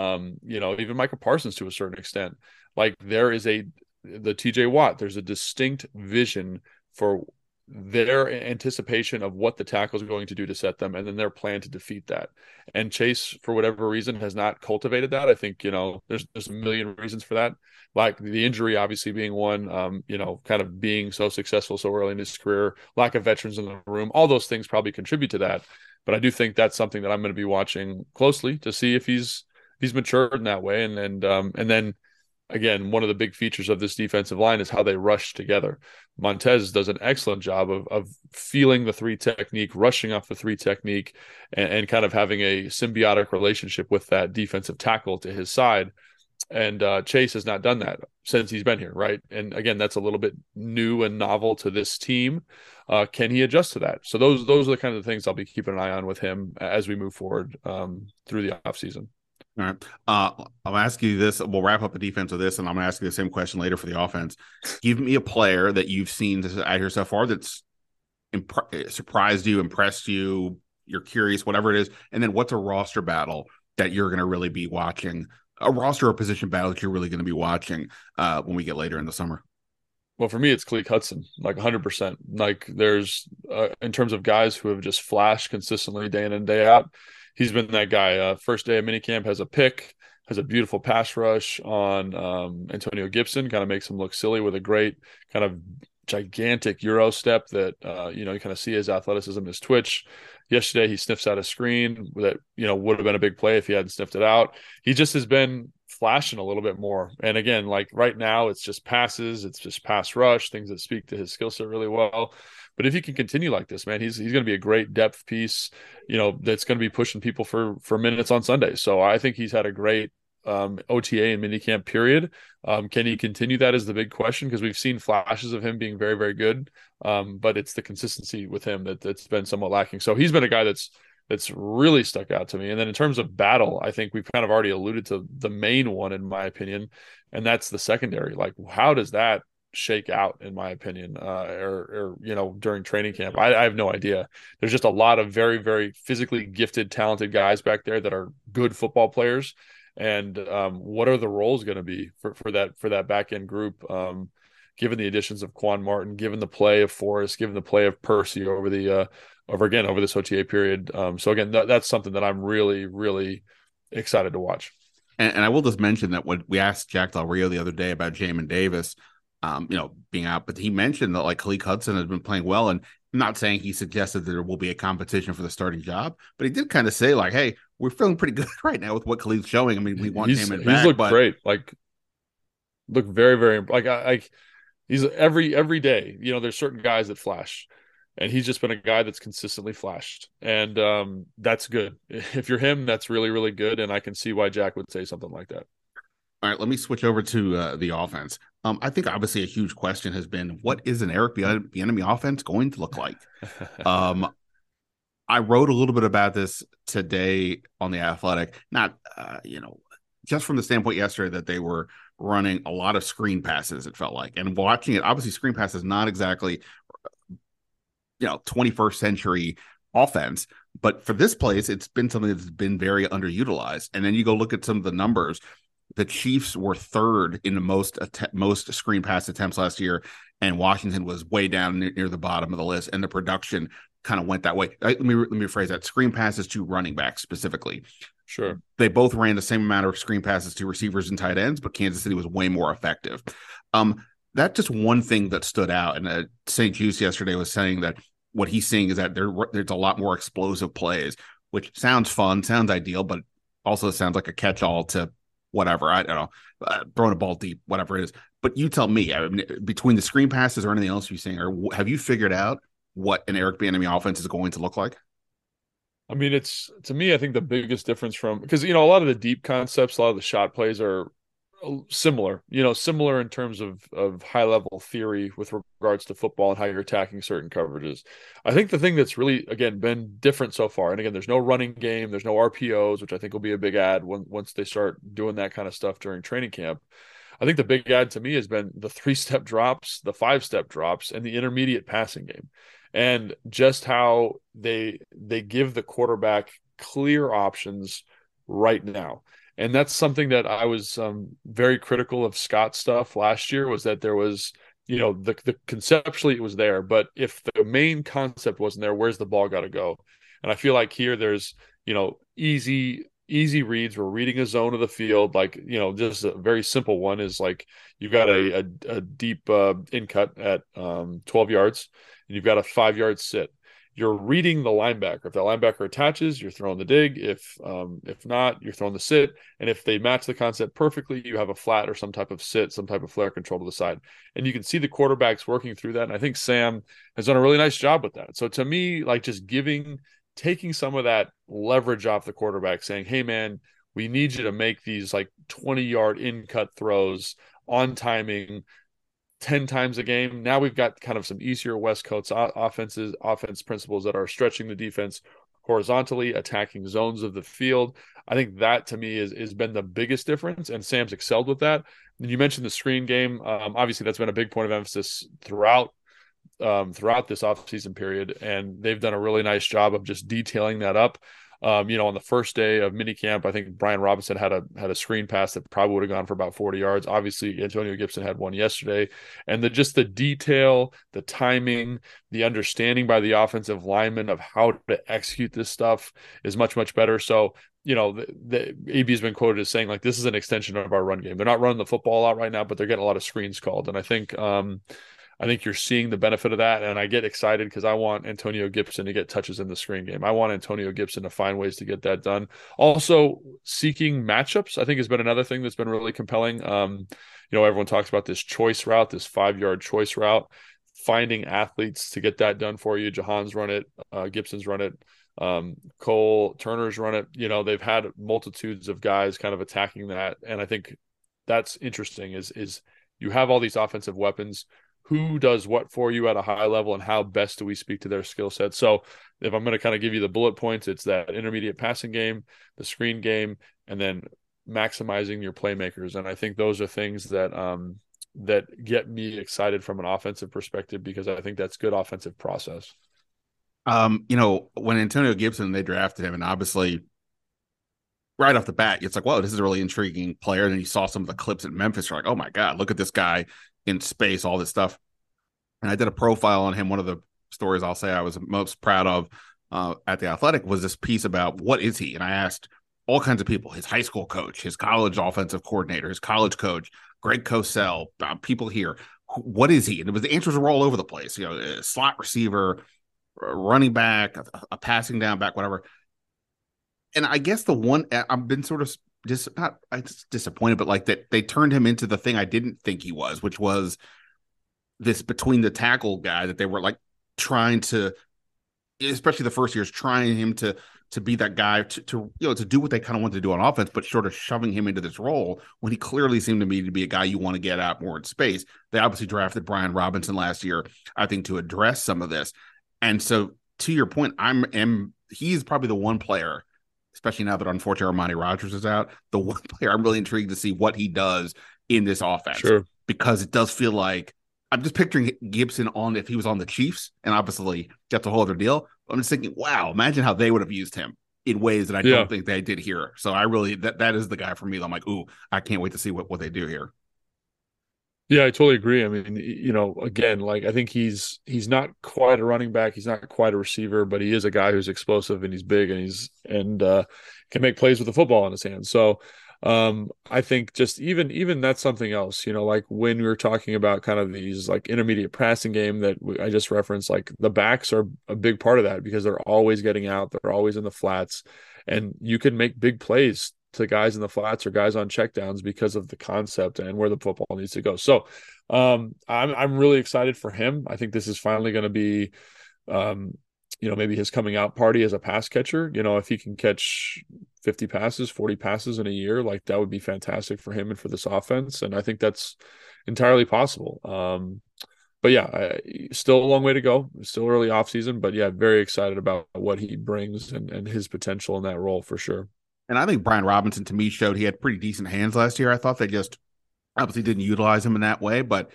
even Micah Parsons to a certain extent, like there is the TJ Watt, there's a distinct vision for their anticipation of what the tackle is going to do to set them and then their plan to defeat that. And Chase, for whatever reason, has not cultivated that. I think, there's a million reasons for that. Like the injury obviously being one, kind of being so successful so early in his career, lack of veterans in the room, all those things probably contribute to that. But I do think that's something that I'm going to be watching closely to see if he's matured in that way. And then again, one of the big features of this defensive line is how they rush together. Montez does an excellent job of feeling the 3 technique, rushing off the 3 technique, and kind of having a symbiotic relationship with that defensive tackle to his side. And Chase has not done that since he's been here, right? And again, that's a little bit new and novel to this team. Can he adjust to that? So those are the kind of things I'll be keeping an eye on with him as we move forward through the offseason. All right. I'll ask you this. We'll wrap up the defense with this, and I'm going to ask you the same question later for the offense. Give me a player that you've seen out here so far that's surprised you, impressed you, you're curious, whatever it is. And then what's a roster battle that you're going to really be watching, a roster or position battle that you're really going to be watching when we get later in the summer? Well, for me, it's Khaleke Hudson, like 100%. Like there's, in terms of guys who have just flashed consistently day in and day out, he's been that guy. First day of minicamp has a pick, has a beautiful pass rush on Antonio Gibson, kind of makes him look silly with a great kind of gigantic Euro step that, you kind of see his athleticism, his twitch. Yesterday, he sniffs out a screen that, would have been a big play if he hadn't sniffed it out. He just has been flashing a little bit more. And again, like right now, it's just passes, it's just pass rush, things that speak to his skill set really well. But if he can continue like this, man, he's going to be a great depth piece, that's going to be pushing people for minutes on Sunday. So I think he's had a great OTA and minicamp period. Can he continue that is the big question, because we've seen flashes of him being very, very good. But it's the consistency with him that's been somewhat lacking. So he's been a guy that's really stuck out to me. And then in terms of battle, I think we've kind of already alluded to the main one, in my opinion, and that's the secondary. Like, how does that shake out, in my opinion, or during training camp? I have no idea. There's just a lot of very, very physically gifted, talented guys back there that are good football players. And what are the roles going to be for that back end group? Given the additions of Quan Martin, given the play of Forrest, given the play of Percy over this OTA period. So again, that's something that I'm really, really excited to watch. And I will just mention that when we asked Jack Del Rio the other day about Jamin Davis, being out, but he mentioned that like Khaleke Hudson has been playing well, and I'm not saying he suggested that there will be a competition for the starting job, but he did kind of say like, hey, we're feeling pretty good right now with what Khaleke's showing. I mean, we want Jamin back. He's looked great. Like, look very, very like he's every day, there's certain guys that flash, and he's just been a guy that's consistently flashed. And that's good. If you're him, that's really, really good. And I can see why Jack would say something like that. All right, let me switch over to the offense. I think obviously a huge question has been, what is an Eric Bieniemy offense going to look like? I wrote a little bit about this today on The Athletic, not, just from the standpoint yesterday that they were running a lot of screen passes, it felt like. And watching it, obviously screen passes not exactly, 21st century offense. But for this place, it's been something that's been very underutilized. And then you go look at some of the numbers. The Chiefs were third in the most screen pass attempts last year, and Washington was way down near the bottom of the list. And the production kind of went that way. Let me rephrase that. Screen passes to running backs specifically. Sure. They both ran the same amount of screen passes to receivers and tight ends, but Kansas City was way more effective. That's just one thing that stood out. And St. Juice yesterday was saying that what he's seeing is that there's a lot more explosive plays, which sounds fun, sounds ideal, but also sounds like a catch-all to whatever. I don't know, throwing a ball deep, whatever it is. But you tell me, I mean, between the screen passes or anything else you're seeing, or have you figured out what an Eric Bieniemy offense is going to look like? I mean, it's, to me, I think the biggest difference because, a lot of the deep concepts, a lot of the shot plays are similar in terms of high level theory with regards to football and how you're attacking certain coverages. I think the thing that's really, again, been different so far, and again, there's no running game, there's no RPOs, which I think will be a big add once they start doing that kind of stuff during training camp. I think the big add to me has been the 3-step drops, the 5-step drops, and the intermediate passing game, and just how they give the quarterback clear options right now. And that's something that I was very critical of Scott's stuff last year, was that there was, the conceptually it was there, but if the main concept wasn't there, where's the ball got to go? And I feel like here there's, easy reads. We're reading a zone of the field. Like, just a very simple one is like, you've got a deep in cut at 12 yards, and you've got a 5-yard sit. You're reading the linebacker. If that linebacker attaches, you're throwing the dig. If not, you're throwing the sit. And if they match the concept perfectly, you have a flat or some type of sit, some type of flare control to the side. And you can see the quarterbacks working through that. And I think Sam has done a really nice job with that. So to me, like, just taking some of that leverage off the quarterback, saying, hey, man, we need you to make these like 20-yard in-cut throws on timing 10 times a game. Now we've got kind of some easier West Coast offense principles that are stretching the defense horizontally, attacking zones of the field. I think that to me is been the biggest difference, and Sam's excelled with that. And you mentioned the screen game. Obviously, that's been a big point of emphasis throughout this offseason period, and they've done a really nice job of just detailing that up. On the first day of minicamp, I think Brian Robinson had a screen pass that probably would have gone for about 40 yards. Obviously, Antonio Gibson had one yesterday, and the detail, the timing, the understanding by the offensive lineman of how to execute this stuff is much, much better. So, the AB has been quoted as saying, like, this is an extension of our run game. They're not running the football out right now, but they're getting a lot of screens called, and I think I think you're seeing the benefit of that, and I get excited because I want Antonio Gibson to get touches in the screen game. I want Antonio Gibson to find ways to get that done. Also, seeking matchups, I think, has been another thing that's been really compelling. Everyone talks about this choice route, this 5-yard choice route, finding athletes to get that done for you. Jahan's run it, Gibson's run it. Cole Turner's run it. They've had multitudes of guys kind of attacking that, and I think that's interesting. Is you have all these offensive weapons. Who does what for you at a high level, and how best do we speak to their skill set? So, if I'm going to kind of give you the bullet points, it's that intermediate passing game, the screen game, and then maximizing your playmakers. And I think those are things that that get me excited from an offensive perspective, because I think that's good offensive process. When Antonio Gibson, they drafted him, and obviously right off the bat, it's like, whoa, this is a really intriguing player. And then you saw some of the clips at Memphis. You're like, oh my God, look at this guy in space, all this stuff. And I did a profile on him. One of the stories I'll say I was most proud of at The Athletic was this piece about what is he? And I asked all kinds of people, his high school coach, his college offensive coordinator, his college coach, Greg Cosell, people here. What is he? And the answers were all over the place. A slot receiver, running back, a passing down back, whatever. And I guess the one I've been sort of not disappointed, but like that they turned him into the thing I didn't think he was, which was this between the tackle guy that they were like trying to, especially the first years, trying him to be that guy to do what they kind of wanted to do on offense, but sort of shoving him into this role when he clearly seemed to me to be a guy you want to get out more in space. They obviously drafted Brian Robinson last year, I think, to address some of this. And so to your point, he's probably the one player, especially now that unfortunately Armani Rogers is out, the one player I'm really intrigued to see what he does in this offense. Sure. Because it does feel like I'm just picturing Gibson if he was on the Chiefs, and obviously that's a whole other deal. I'm just thinking, wow, imagine how they would have used him in ways that I don't think they did here. So I really, that is the guy for me. I'm like, ooh, I can't wait to see what they do here. Yeah, I totally agree. I mean, again, like I think he's not quite a running back, he's not quite a receiver, but he is a guy who's explosive and he's big and can make plays with the football in his hands. So I think just even that's something else, like when we were talking about kind of these like intermediate passing game that I just referenced, like the backs are a big part of that because they're always getting out, they're always in the flats, and you can make big plays to guys in the flats or guys on checkdowns because of the concept and where the football needs to go. So I'm really excited for him. I think this is finally going to be maybe his coming out party as a pass catcher. If he can catch 50 passes, 40 passes in a year, like that would be fantastic for him and for this offense. And I think that's entirely possible. But yeah, still a long way to go. Still early off season, but yeah, very excited about what he brings and his potential in that role for sure. And I think Brian Robinson, to me, showed he had pretty decent hands last year. I thought they just obviously didn't utilize him in that way. But,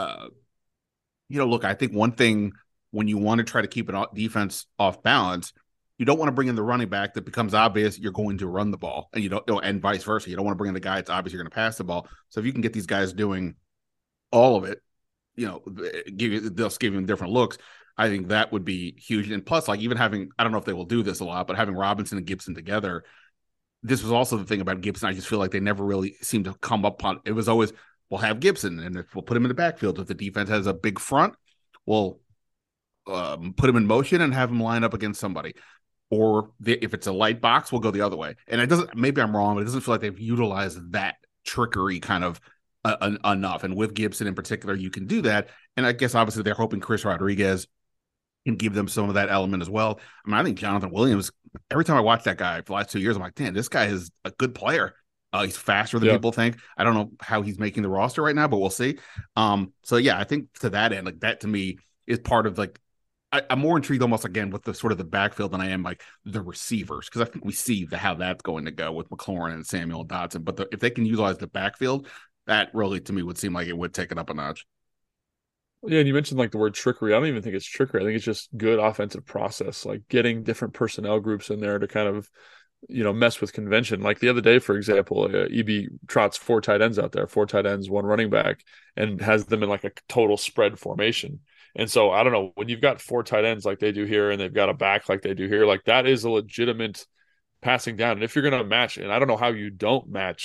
look, I think one thing when you want to try to keep an defense off balance, you don't want to bring in the running back that becomes obvious you're going to run the ball. And and vice versa. You don't want to bring in the guy that's obvious you're going to pass the ball. So if you can get these guys doing all of it, they'll give them different looks. I think that would be huge. And plus, like even having, I don't know if they will do this a lot, but having Robinson and Gibson together, this was also the thing about Gibson. I just feel like they never really seemed to come up on. It was always, we'll have Gibson and we'll put him in the backfield. If the defense has a big front, we'll put him in motion and have him line up against somebody. Or if it's a light box, we'll go the other way. And it doesn't, maybe I'm wrong, but it doesn't feel like they've utilized that trickery kind of enough. And with Gibson in particular, you can do that. And I guess obviously they're hoping Chris Rodriguez can give them some of that element as well. I mean, I think Jonathan Williams, every time I watch that guy for the last 2 years, I'm like, damn, this guy is a good player. He's faster than people think. I don't know how he's making the roster right now, but we'll see. So yeah, I think to that end, like that to me is part of like, I'm more intrigued almost again with the sort of the backfield than I am like the receivers, because I think we see how that's going to go with McLaurin and Samuel Dotson. But if they can utilize the backfield, that really to me would seem like it would take it up a notch. Yeah, and you mentioned like the word trickery. I don't even think it's trickery. I think it's just good offensive process, like getting different personnel groups in there to kind of, mess with convention. Like the other day, for example, EB trots 4 tight ends out there, 4 tight ends, 1 running back, and has them in like a total spread formation. And so I don't know, when you've got 4 tight ends like they do here, and they've got a back like they do here, like that is a legitimate passing down. And if you're going to match, and I don't know how you don't match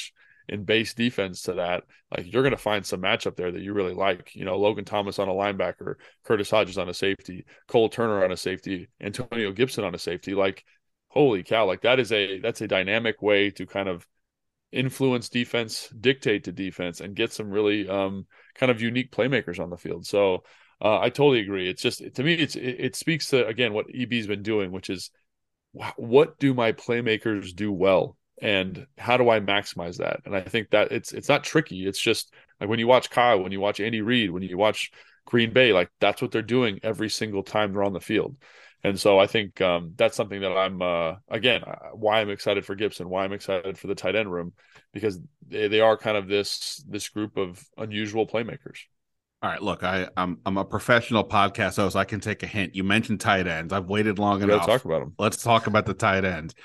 in base defense to that, like you're going to find some matchup there that you really like. You know, Logan Thomas on a linebacker, Curtis Hodges on a safety, Cole Turner on a safety, Antonio Gibson on a safety. Like, holy cow! Like that's a dynamic way to kind of influence defense, dictate to defense, and get some really kind of unique playmakers on the field. So I totally agree. It's just, to me, it speaks to, again, what EB's been doing, which is what do my playmakers do well, and how do I maximize that? And I think that it's not tricky. It's just like when you watch Kyle, when you watch Andy Reid, when you watch Green Bay, like that's what they're doing every single time they're on the field. And so I think that's something that I'm, again, why I'm excited for Gibson, why I'm excited for the tight end room, because they are kind of this group of unusual playmakers. All right, look, I'm a professional podcast host. I can take a hint. You mentioned tight ends. I've waited long enough. Talk about them. Let's talk about the tight end.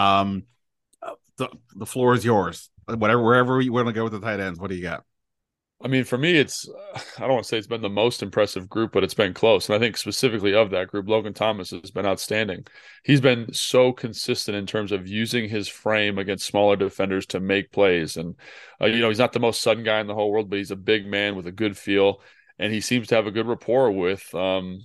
The floor is yours. Wherever you want to go with the tight ends, what do you got? I mean, for me, I don't want to say it's been the most impressive group, but it's been close. And I think specifically of that group, Logan Thomas has been outstanding. He's been so consistent in terms of using his frame against smaller defenders to make plays. And, he's not the most sudden guy in the whole world, but he's a big man with a good feel. And he seems to have a good rapport with Sam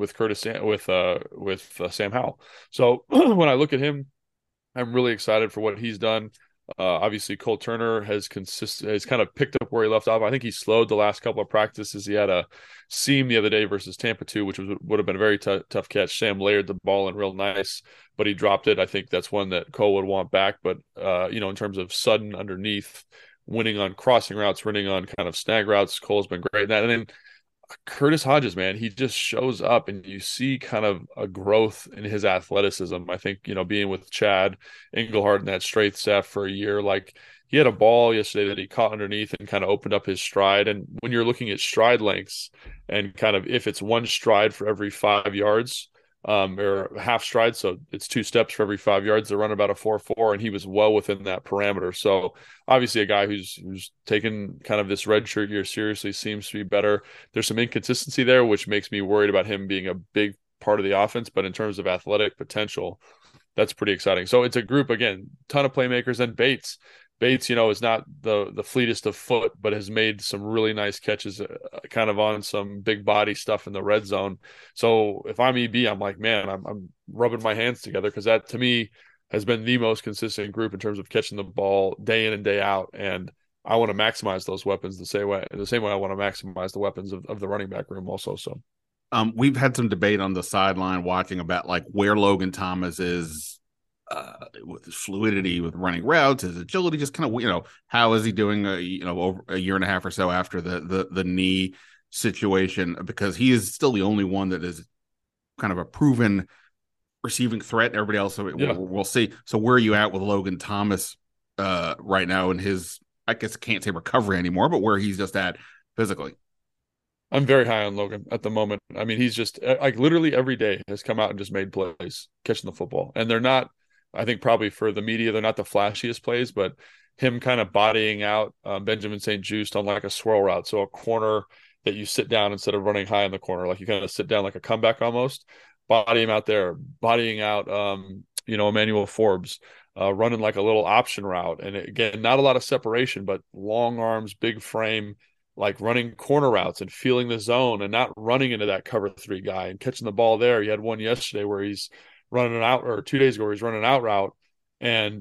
Howell. So when I look at him, I'm really excited for what he's done. Obviously, Cole Turner has kind of picked up where he left off. I think he slowed the last couple of practices. He had a seam the other day versus Tampa 2, which would have been a very tough catch. Sam layered the ball in real nice, but he dropped it. I think that's one that Cole would want back. But, in terms of sudden underneath, winning on crossing routes, winning on kind of snag routes, Cole's been great in that. And then Curtis Hodges, man, he just shows up and you see kind of a growth in his athleticism. I think, being with Chad Engelhardt and that strength staff for a year, like he had a ball yesterday that he caught underneath and kind of opened up his stride. And when you're looking at stride lengths and kind of if it's one stride for every 5 yards, or half stride, so it's 2 steps for every 5 yards, they run about a 4.4, and he was well within that parameter. So obviously a guy who's taken kind of this redshirt year seriously, seems to be better. There's some inconsistency there, which makes me worried about him being a big part of the offense, but in terms of athletic potential, that's pretty exciting. So it's a group, again, ton of playmakers. And Bates, is not the fleetest of foot, but has made some really nice catches kind of on some big body stuff in the red zone. So if I'm EB, I'm like, man, I'm rubbing my hands together, because that to me has been the most consistent group in terms of catching the ball day in and day out. And I want to maximize those weapons the same way I want to maximize the weapons of the running back room also. So we've had some debate on the sideline watching about like where Logan Thomas is with his fluidity with running routes, his agility, just kind of, how is he doing over a year and a half or so after the knee situation, because he is still the only one that is kind of a proven receiving threat. Everybody else, we'll see. So where are you at with Logan Thomas right now in his, I guess I can't say recovery anymore, but where he's just at physically? I'm very high on Logan at the moment. I mean, he's just like literally every day has come out and just made plays catching the football. And they're not, I think probably for the media, they're not the flashiest plays, but him kind of bodying out Benjamin St-Juste on like a swirl route. So a corner that you sit down instead of running high in the corner, like you kind of sit down like a comeback almost, body him out there, bodying out, Emmanuel Forbes, running like a little option route. And again, not a lot of separation, but long arms, big frame, like running corner routes and feeling the zone and not running into that cover 3 guy and catching the ball there. He had one yesterday where he's running an out, or 2 days ago, he's running an out route, and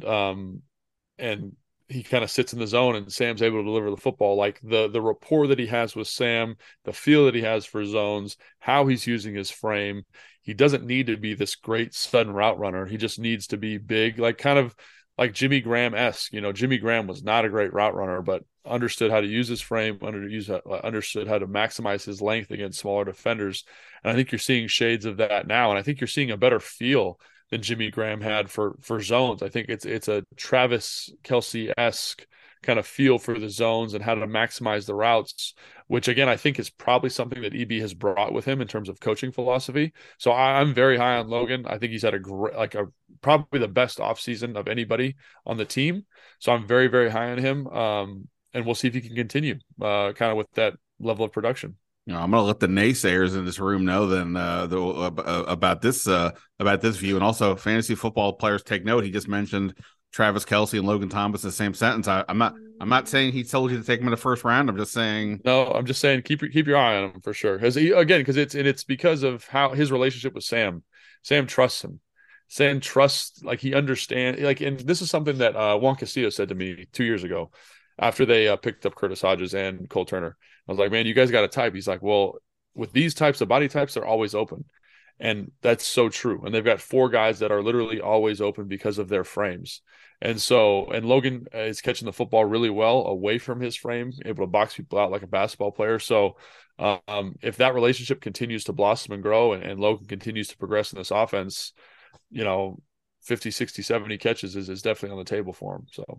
he kind of sits in the zone and Sam's able to deliver the football. Like the rapport that he has with Sam, the feel that he has for zones, how he's using his frame. He doesn't need to be this great sudden route runner. He just needs to be big, like kind of like Jimmy Graham-esque. Jimmy Graham was not a great route runner, but understood how to use his frame, understood how to maximize his length against smaller defenders. And I think you're seeing shades of that now. And I think you're seeing a better feel than Jimmy Graham had for zones. I think it's a Travis Kelce-esque kind of feel for the zones and how to maximize the routes, which again, I think is probably something that EB has brought with him in terms of coaching philosophy. So I'm very high on Logan. I think he's had probably the best offseason of anybody on the team. So I'm very, very high on him. And we'll see if he can continue kind of with that level of production. I'm going to let the naysayers in this room know then about this view, and also fantasy football players take note. He just mentioned Travis Kelce and Logan Thomas in the same sentence. I'm not saying he told you to take him in the first round. I'm just saying. No, I'm just saying keep your eye on him for sure. Because it's because of how his relationship with Sam. Sam trusts him. Sam trusts, like, he understands, like, and this is something that Juan Castillo said to me 2 years ago after they picked up Curtis Hodges and Cole Turner. I was like, man, you guys got a type. He's like, well, with these types of body types, they're always open. And that's so true. And they've got 4 guys that are literally always open because of their frames. And Logan is catching the football really well away from his frame, able to box people out like a basketball player. So if that relationship continues to blossom and grow, and Logan continues to progress in this offense, 50, 60, 70 catches is definitely on the table for him. So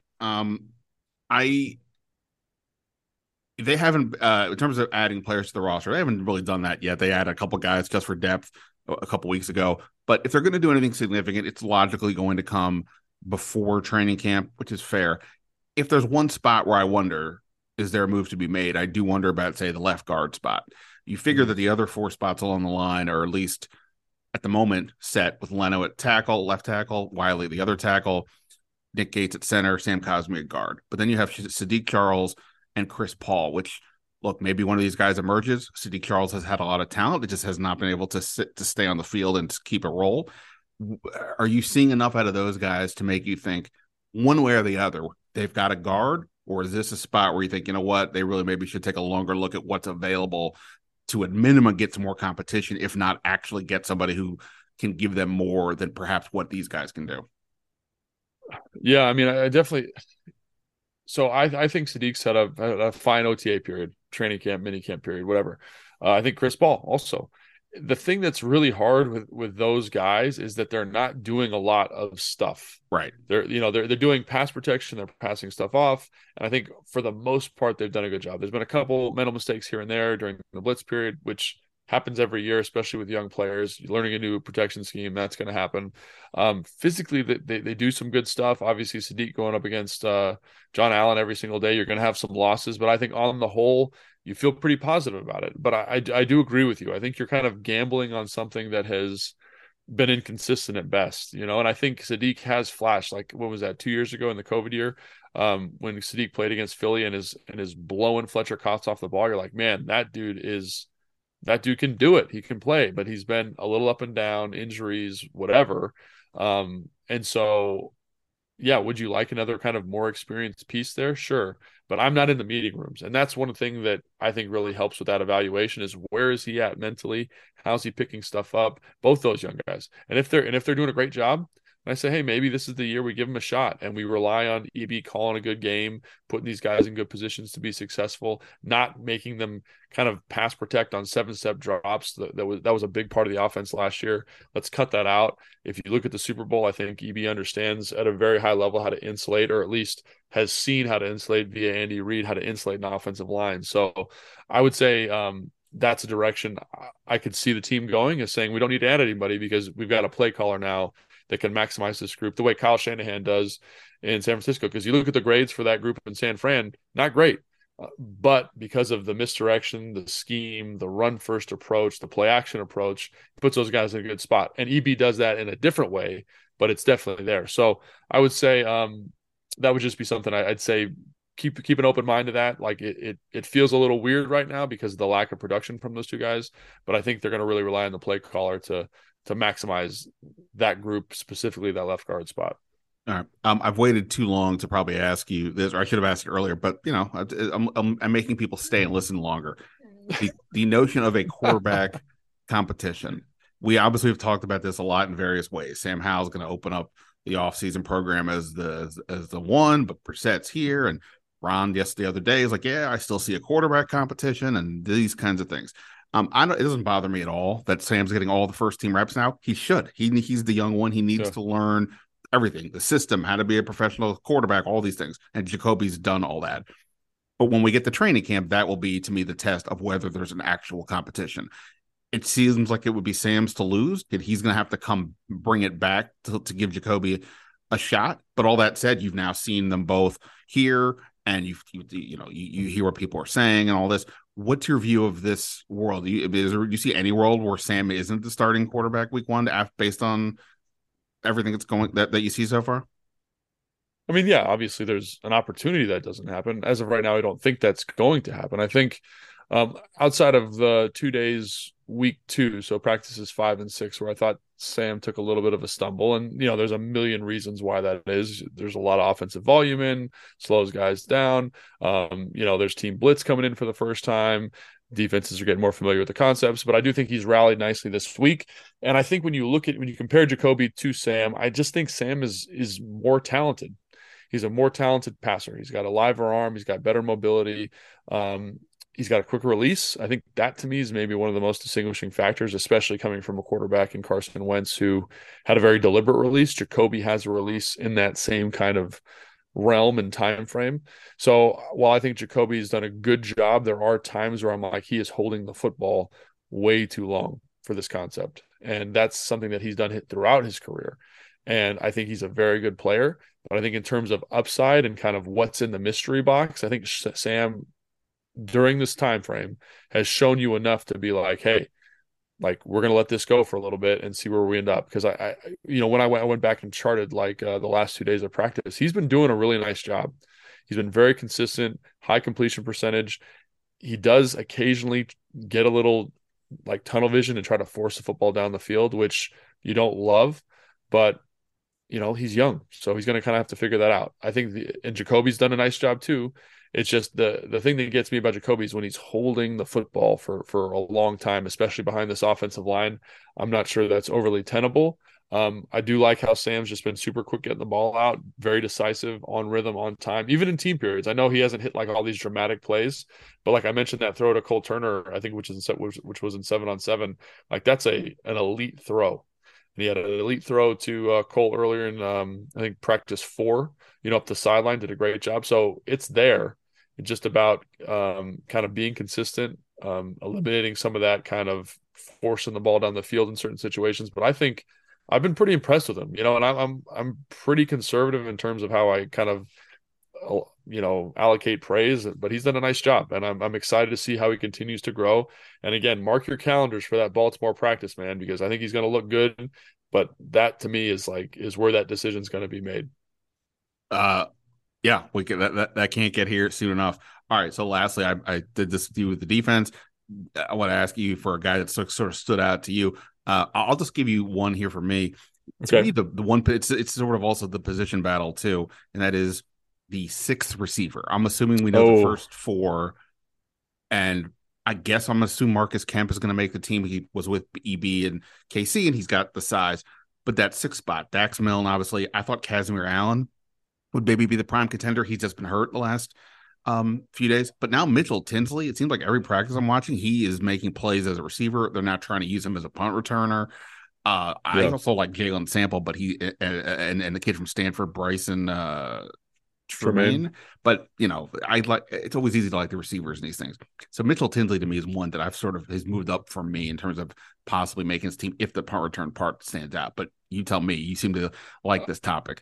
they haven't, in terms of adding players to the roster, they haven't really done that yet. They added a couple guys just for depth a couple weeks ago. But if they're going to do anything significant, it's logically going to come before training camp, which is fair. If there's one spot where I wonder, is there a move to be made? I do wonder about, say, the left guard spot. You figure that the other 4 spots along the line are at least at the moment set, with Leno at tackle, left tackle, Wiley the other tackle, Nick Gates at center, Sam Cosmi at guard. But then you have Sadiq Charles and Chris Paul, which, look, maybe one of these guys emerges. Sadiq Charles has had a lot of talent. It just has not been able to stay on the field and to keep a role. Are you seeing enough out of those guys to make you think one way or the other they've got a guard? Or is this a spot where you think, you know what, they really maybe should take a longer look at what's available to at minimum get some more competition, if not actually get somebody who can give them more than perhaps what these guys can do? Yeah, I mean, I definitely. So I think Sadiq's had a fine OTA period, training camp, mini camp period, whatever. I think Chris Paul also. The thing that's really hard with those guys is that they're not doing a lot of stuff. Right. They're doing pass protection, they're passing stuff off, and I think for the most part they've done a good job. There's been a couple mental mistakes here and there during the blitz period, which happens every year, especially with young players. You're learning a new protection scheme, that's going to happen. Physically, they do some good stuff. Obviously, Sadiq going up against John Allen every single day, you're going to have some losses, but I think on the whole, you feel pretty positive about it. But I do agree with you. I think you're kind of gambling on something that has been inconsistent at best, and I think Sadiq has flashed. Like, what was that, 2 years ago in the COVID year, when Sadiq played against Philly and is blowing Fletcher Cox off the ball. You're like, man, that dude can do it. He can play, but he's been a little up and down, injuries, whatever. And so, yeah, would you like another kind of more experienced piece there? Sure. But I'm not in the meeting rooms. And that's one thing that I think really helps with that evaluation is, where is he at mentally? How's he picking stuff up? Both those young guys. And if they're doing a great job, I say, hey, maybe this is the year we give them a shot and we rely on EB calling a good game, putting these guys in good positions to be successful, not making them kind of pass protect on 7-step drops. That was a big part of the offense last year. Let's cut that out. If you look at the Super Bowl, I think EB understands at a very high level how to insulate, or at least has seen how to insulate via Andy Reid, how to insulate an offensive line. So I would say that's a direction I could see the team going, is saying we don't need to add anybody because we've got a play caller now that can maximize this group the way Kyle Shanahan does in San Francisco. Because you look at the grades for that group in San Fran, not great. But because of the misdirection, the scheme, the run-first approach, the play-action approach, it puts those guys in a good spot. And EB does that in a different way, but it's definitely there. So I would say that would just be something I'd say keep an open mind to that. Like, it feels a little weird right now because of the lack of production from those two guys. But I think they're going to really rely on the play caller to maximize that group, specifically that left guard spot. All right. I've waited too long to probably ask you this, or I should have asked it earlier, but I'm making people stay and listen longer. The notion of a quarterback competition. We obviously have talked about this a lot in various ways. Sam Howell's going to open up the offseason program as the one, but Brissett's here, and Ron the other day is like, yeah, I still see a quarterback competition and these kinds of things. It doesn't bother me at all that Sam's getting all the first team reps now. He should. He's the young one. He needs to learn everything, the system, how to be a professional quarterback, all these things. And Jacoby's done all that. But when we get to training camp, that will be, to me, the test of whether there's an actual competition. It seems like it would be Sam's to lose. He's going to have to come bring it back to give Jacoby a shot. But all that said, you've now seen them both here, and and you hear what people are saying and all this. What's your view of this world? Do you see any world where Sam isn't the starting quarterback week one based on everything that's going that you see so far? I mean, yeah, obviously there's an opportunity that doesn't happen. As of right now, I don't think that's going to happen. I think outside of the 2 days, week two, so practices 5 and 6, where I thought Sam took a little bit of a stumble. And, there's a million reasons why that is. There's a lot of offensive volume slows guys down. There's team blitz coming in for the first time. Defenses are getting more familiar with the concepts, but I do think he's rallied nicely this week. And I think when you compare Jacoby to Sam, I just think Sam is more talented. He's a more talented passer. He's got a liver arm. He's got better mobility. He's got a quicker release. I think that to me is maybe one of the most distinguishing factors, especially coming from a quarterback in Carson Wentz who had a very deliberate release. Jacoby has a release in that same kind of realm and time frame. So while I think Jacoby's done a good job, there are times where I'm like, he is holding the football way too long for this concept. And that's something that he's done throughout his career. And I think he's a very good player. But I think in terms of upside and kind of what's in the mystery box, I think Sam during this time frame has shown you enough to be like, hey, like we're going to let this go for a little bit and see where we end up. Because when I went back and charted like the last 2 days of practice, he's been doing a really nice job. He's been very consistent, high completion percentage. He does occasionally get a little like tunnel vision and try to force the football down the field, which you don't love, but he's young, so he's going to kind of have to figure that out. I think and Jacoby's done a nice job too. It's just the thing that gets me about Jacoby is when he's holding the football for a long time, especially behind this offensive line. I'm not sure that's overly tenable. I do like how Sam's just been super quick getting the ball out, very decisive, on rhythm, on time, even in team periods. I know he hasn't hit like all these dramatic plays, but like I mentioned that throw to Cole Turner, I think which was in 7-on-7, like that's an elite throw. And he had an elite throw to Cole earlier in, I think, practice 4, up the sideline, did a great job. So it's there. It's just about kind of being consistent, eliminating some of that kind of forcing the ball down the field in certain situations. But I think I've been pretty impressed with him, and I'm pretty conservative in terms of how I kind of, allocate praise, but he's done a nice job, and I'm excited to see how he continues to grow. And again, mark your calendars for that Baltimore practice, man, because I think he's going to look good. But that to me is where that decision is going to be made. Yeah, we can, that can't get here soon enough. All right, so lastly, I did this with you with the defense. I want to ask you for a guy that sort of stood out to you. I'll just give you one here for me. Okay. To me, the one it's sort of also the position battle too, and that is the 6th receiver. I'm assuming we know the first 4, and I guess I'm assuming Marcus Kemp is going to make the team. He was with EB and KC, and he's got the size. But that 6th spot, Dax Milne, obviously, I thought Kazimir Allen would maybe be the prime contender. He's just been hurt the last few days. But now Mitchell Tinsley, it seems like every practice I'm watching, he is making plays as a receiver. They're not trying to use him as a punt returner. I also like Jalen Sample, but he and the kid from Stanford, Bryson Tremaine. But I like, it's always easy to like the receivers in these things. So Mitchell Tinsley to me is one that I've sort of has moved up for me in terms of possibly making his team if the punt return part stands out. But you tell me, you seem to like this topic.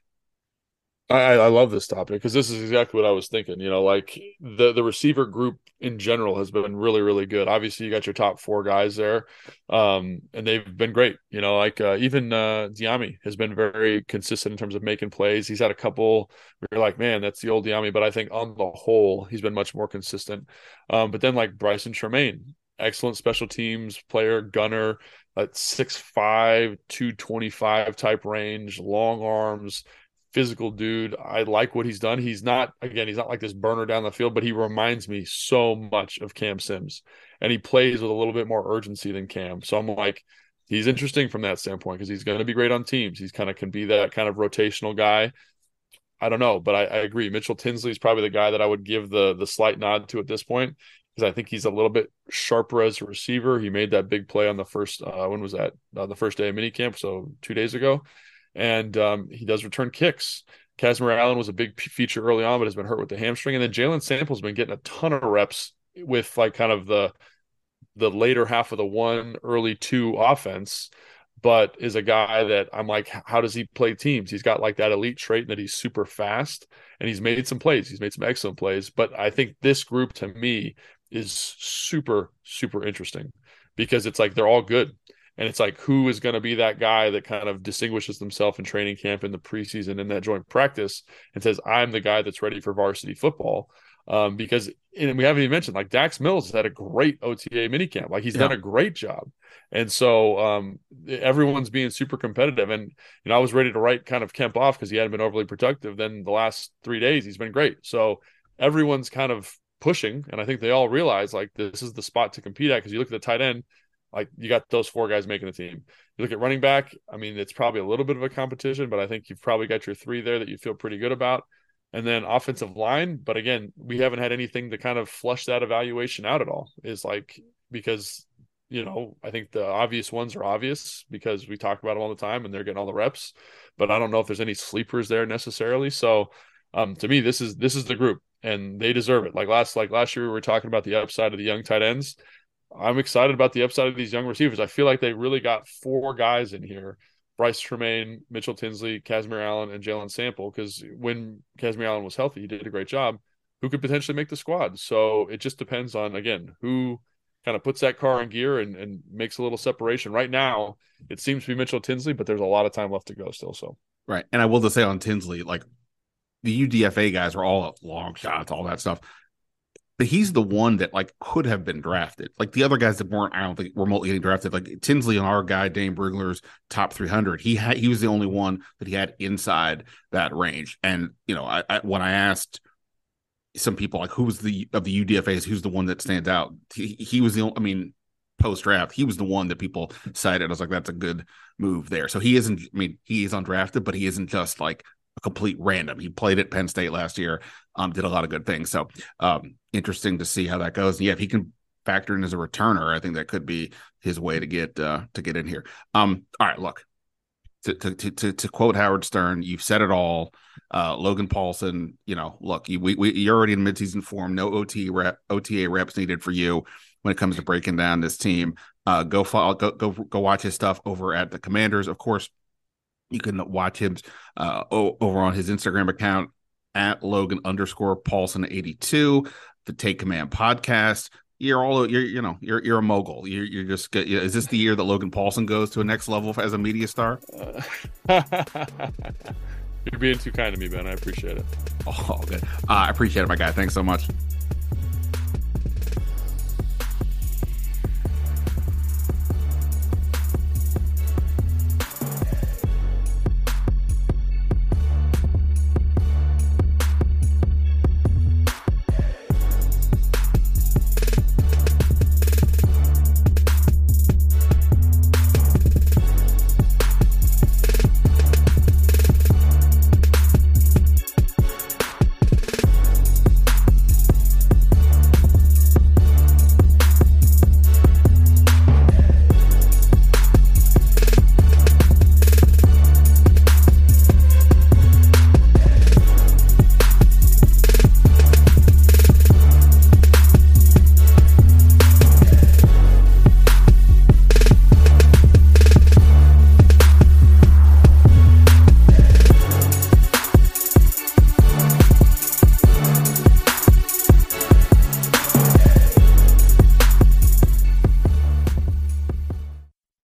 I love this topic because this is exactly what I was thinking. Like the receiver group in general has been really, really good. Obviously, you got your top 4 guys there, and they've been great. Even Diami has been very consistent in terms of making plays. He's had a couple where you're like, man, that's the old Diami, but I think on the whole, he's been much more consistent. But then like Bryson Tremaine, excellent special teams player, gunner, at 6'5", 225 type range, long arms. Physical dude. I like what he's done. He's not like this burner down the field, but he reminds me so much of Cam Sims, and he plays with a little bit more urgency than Cam. So I'm like, he's interesting from that standpoint because he's going to be great on teams. He's kind of can be that kind of rotational guy. I don't know, but I agree. Mitchell Tinsley is probably the guy that I would give the slight nod to at this point because I think he's a little bit sharper as a receiver. He made that big play on the first, when was that? The first day of minicamp, so 2 days ago. And he does return kicks. Kazimir Allen was a big feature early on, but has been hurt with the hamstring. And then Jalen Sample's been getting a ton of reps with like kind of the later half of the 1, early 2 offense. but is a guy that I'm like, how does he play teams? He's got like that elite trait that he's super fast, and he's made some plays. He's made some excellent plays. But I think this group to me is super, super interesting because it's like they're all good. And it's like, who is going to be that guy that kind of distinguishes themselves in training camp, in the preseason, in that joint practice, and says, I'm the guy that's ready for varsity football. Because, and we haven't even mentioned, like, Dax Mills has had a great OTA minicamp. Like, he's done a great job. And so everyone's being super competitive. And, I was ready to write kind of Kemp off because he hadn't been overly productive. Then the last 3 days, he's been great. So everyone's kind of pushing. And I think they all realize, like, this is the spot to compete at, because you look at the tight end, like, you got those 4 guys making the team. You look at running back, I mean, it's probably a little bit of a competition, but I think you've probably got your 3 there that you feel pretty good about. And then offensive line, but again, we haven't had anything to kind of flush that evaluation out at all. Is like, because, I think the obvious ones are obvious because we talk about them all the time and they're getting all the reps, but I don't know if there's any sleepers there necessarily. So to me, this is the group and they deserve it. Like last year, we were talking about the upside of the young tight ends. I'm excited about the upside of these young receivers. I feel like they really got 4 guys in here: Bryce Tremaine, Mitchell Tinsley, Casimir Allen, and Jalen Sample. Because when Casimir Allen was healthy, he did a great job. Who could potentially make the squad? So it just depends on, again, who kind of puts that car in gear and makes a little separation. Right now, it seems to be Mitchell Tinsley, but there's a lot of time left to go still. So right, and I will just say on Tinsley, like, the UDFA guys are all long shots, all that stuff. But he's the one that, like, could have been drafted. Like, the other guys that weren't, I don't think, remotely getting drafted. Like Tinsley and our guy Dane Brugler's top 300. He was the only one that he had inside that range. And when I asked some people, like, who's of the UDFAs, who's the one that stands out, he was the only. I mean, post draft, he was the one that people cited. I was like, that's a good move there. So he isn't. I mean, he is undrafted, but he isn't just like a complete random. He played at Penn State last year, did a lot of good things. So interesting to see how that goes. And yeah, if he can factor in as a returner, I think that could be his way to get in here. All right, look, to quote Howard Stern, you've said it all. Logan Paulsen, look, you're already in midseason form. No OTA reps needed for you when it comes to breaking down this team. Go watch his stuff over at the Commanders. Of course, you can watch him over on his Instagram account at Logan_Paulsen82, the Take Command podcast. You're a mogul. You're just, is this the year that Logan Paulsen goes to a next level as a media star? You're being too kind to me, Ben. I appreciate it. Oh, good. I appreciate it, my guy. Thanks so much.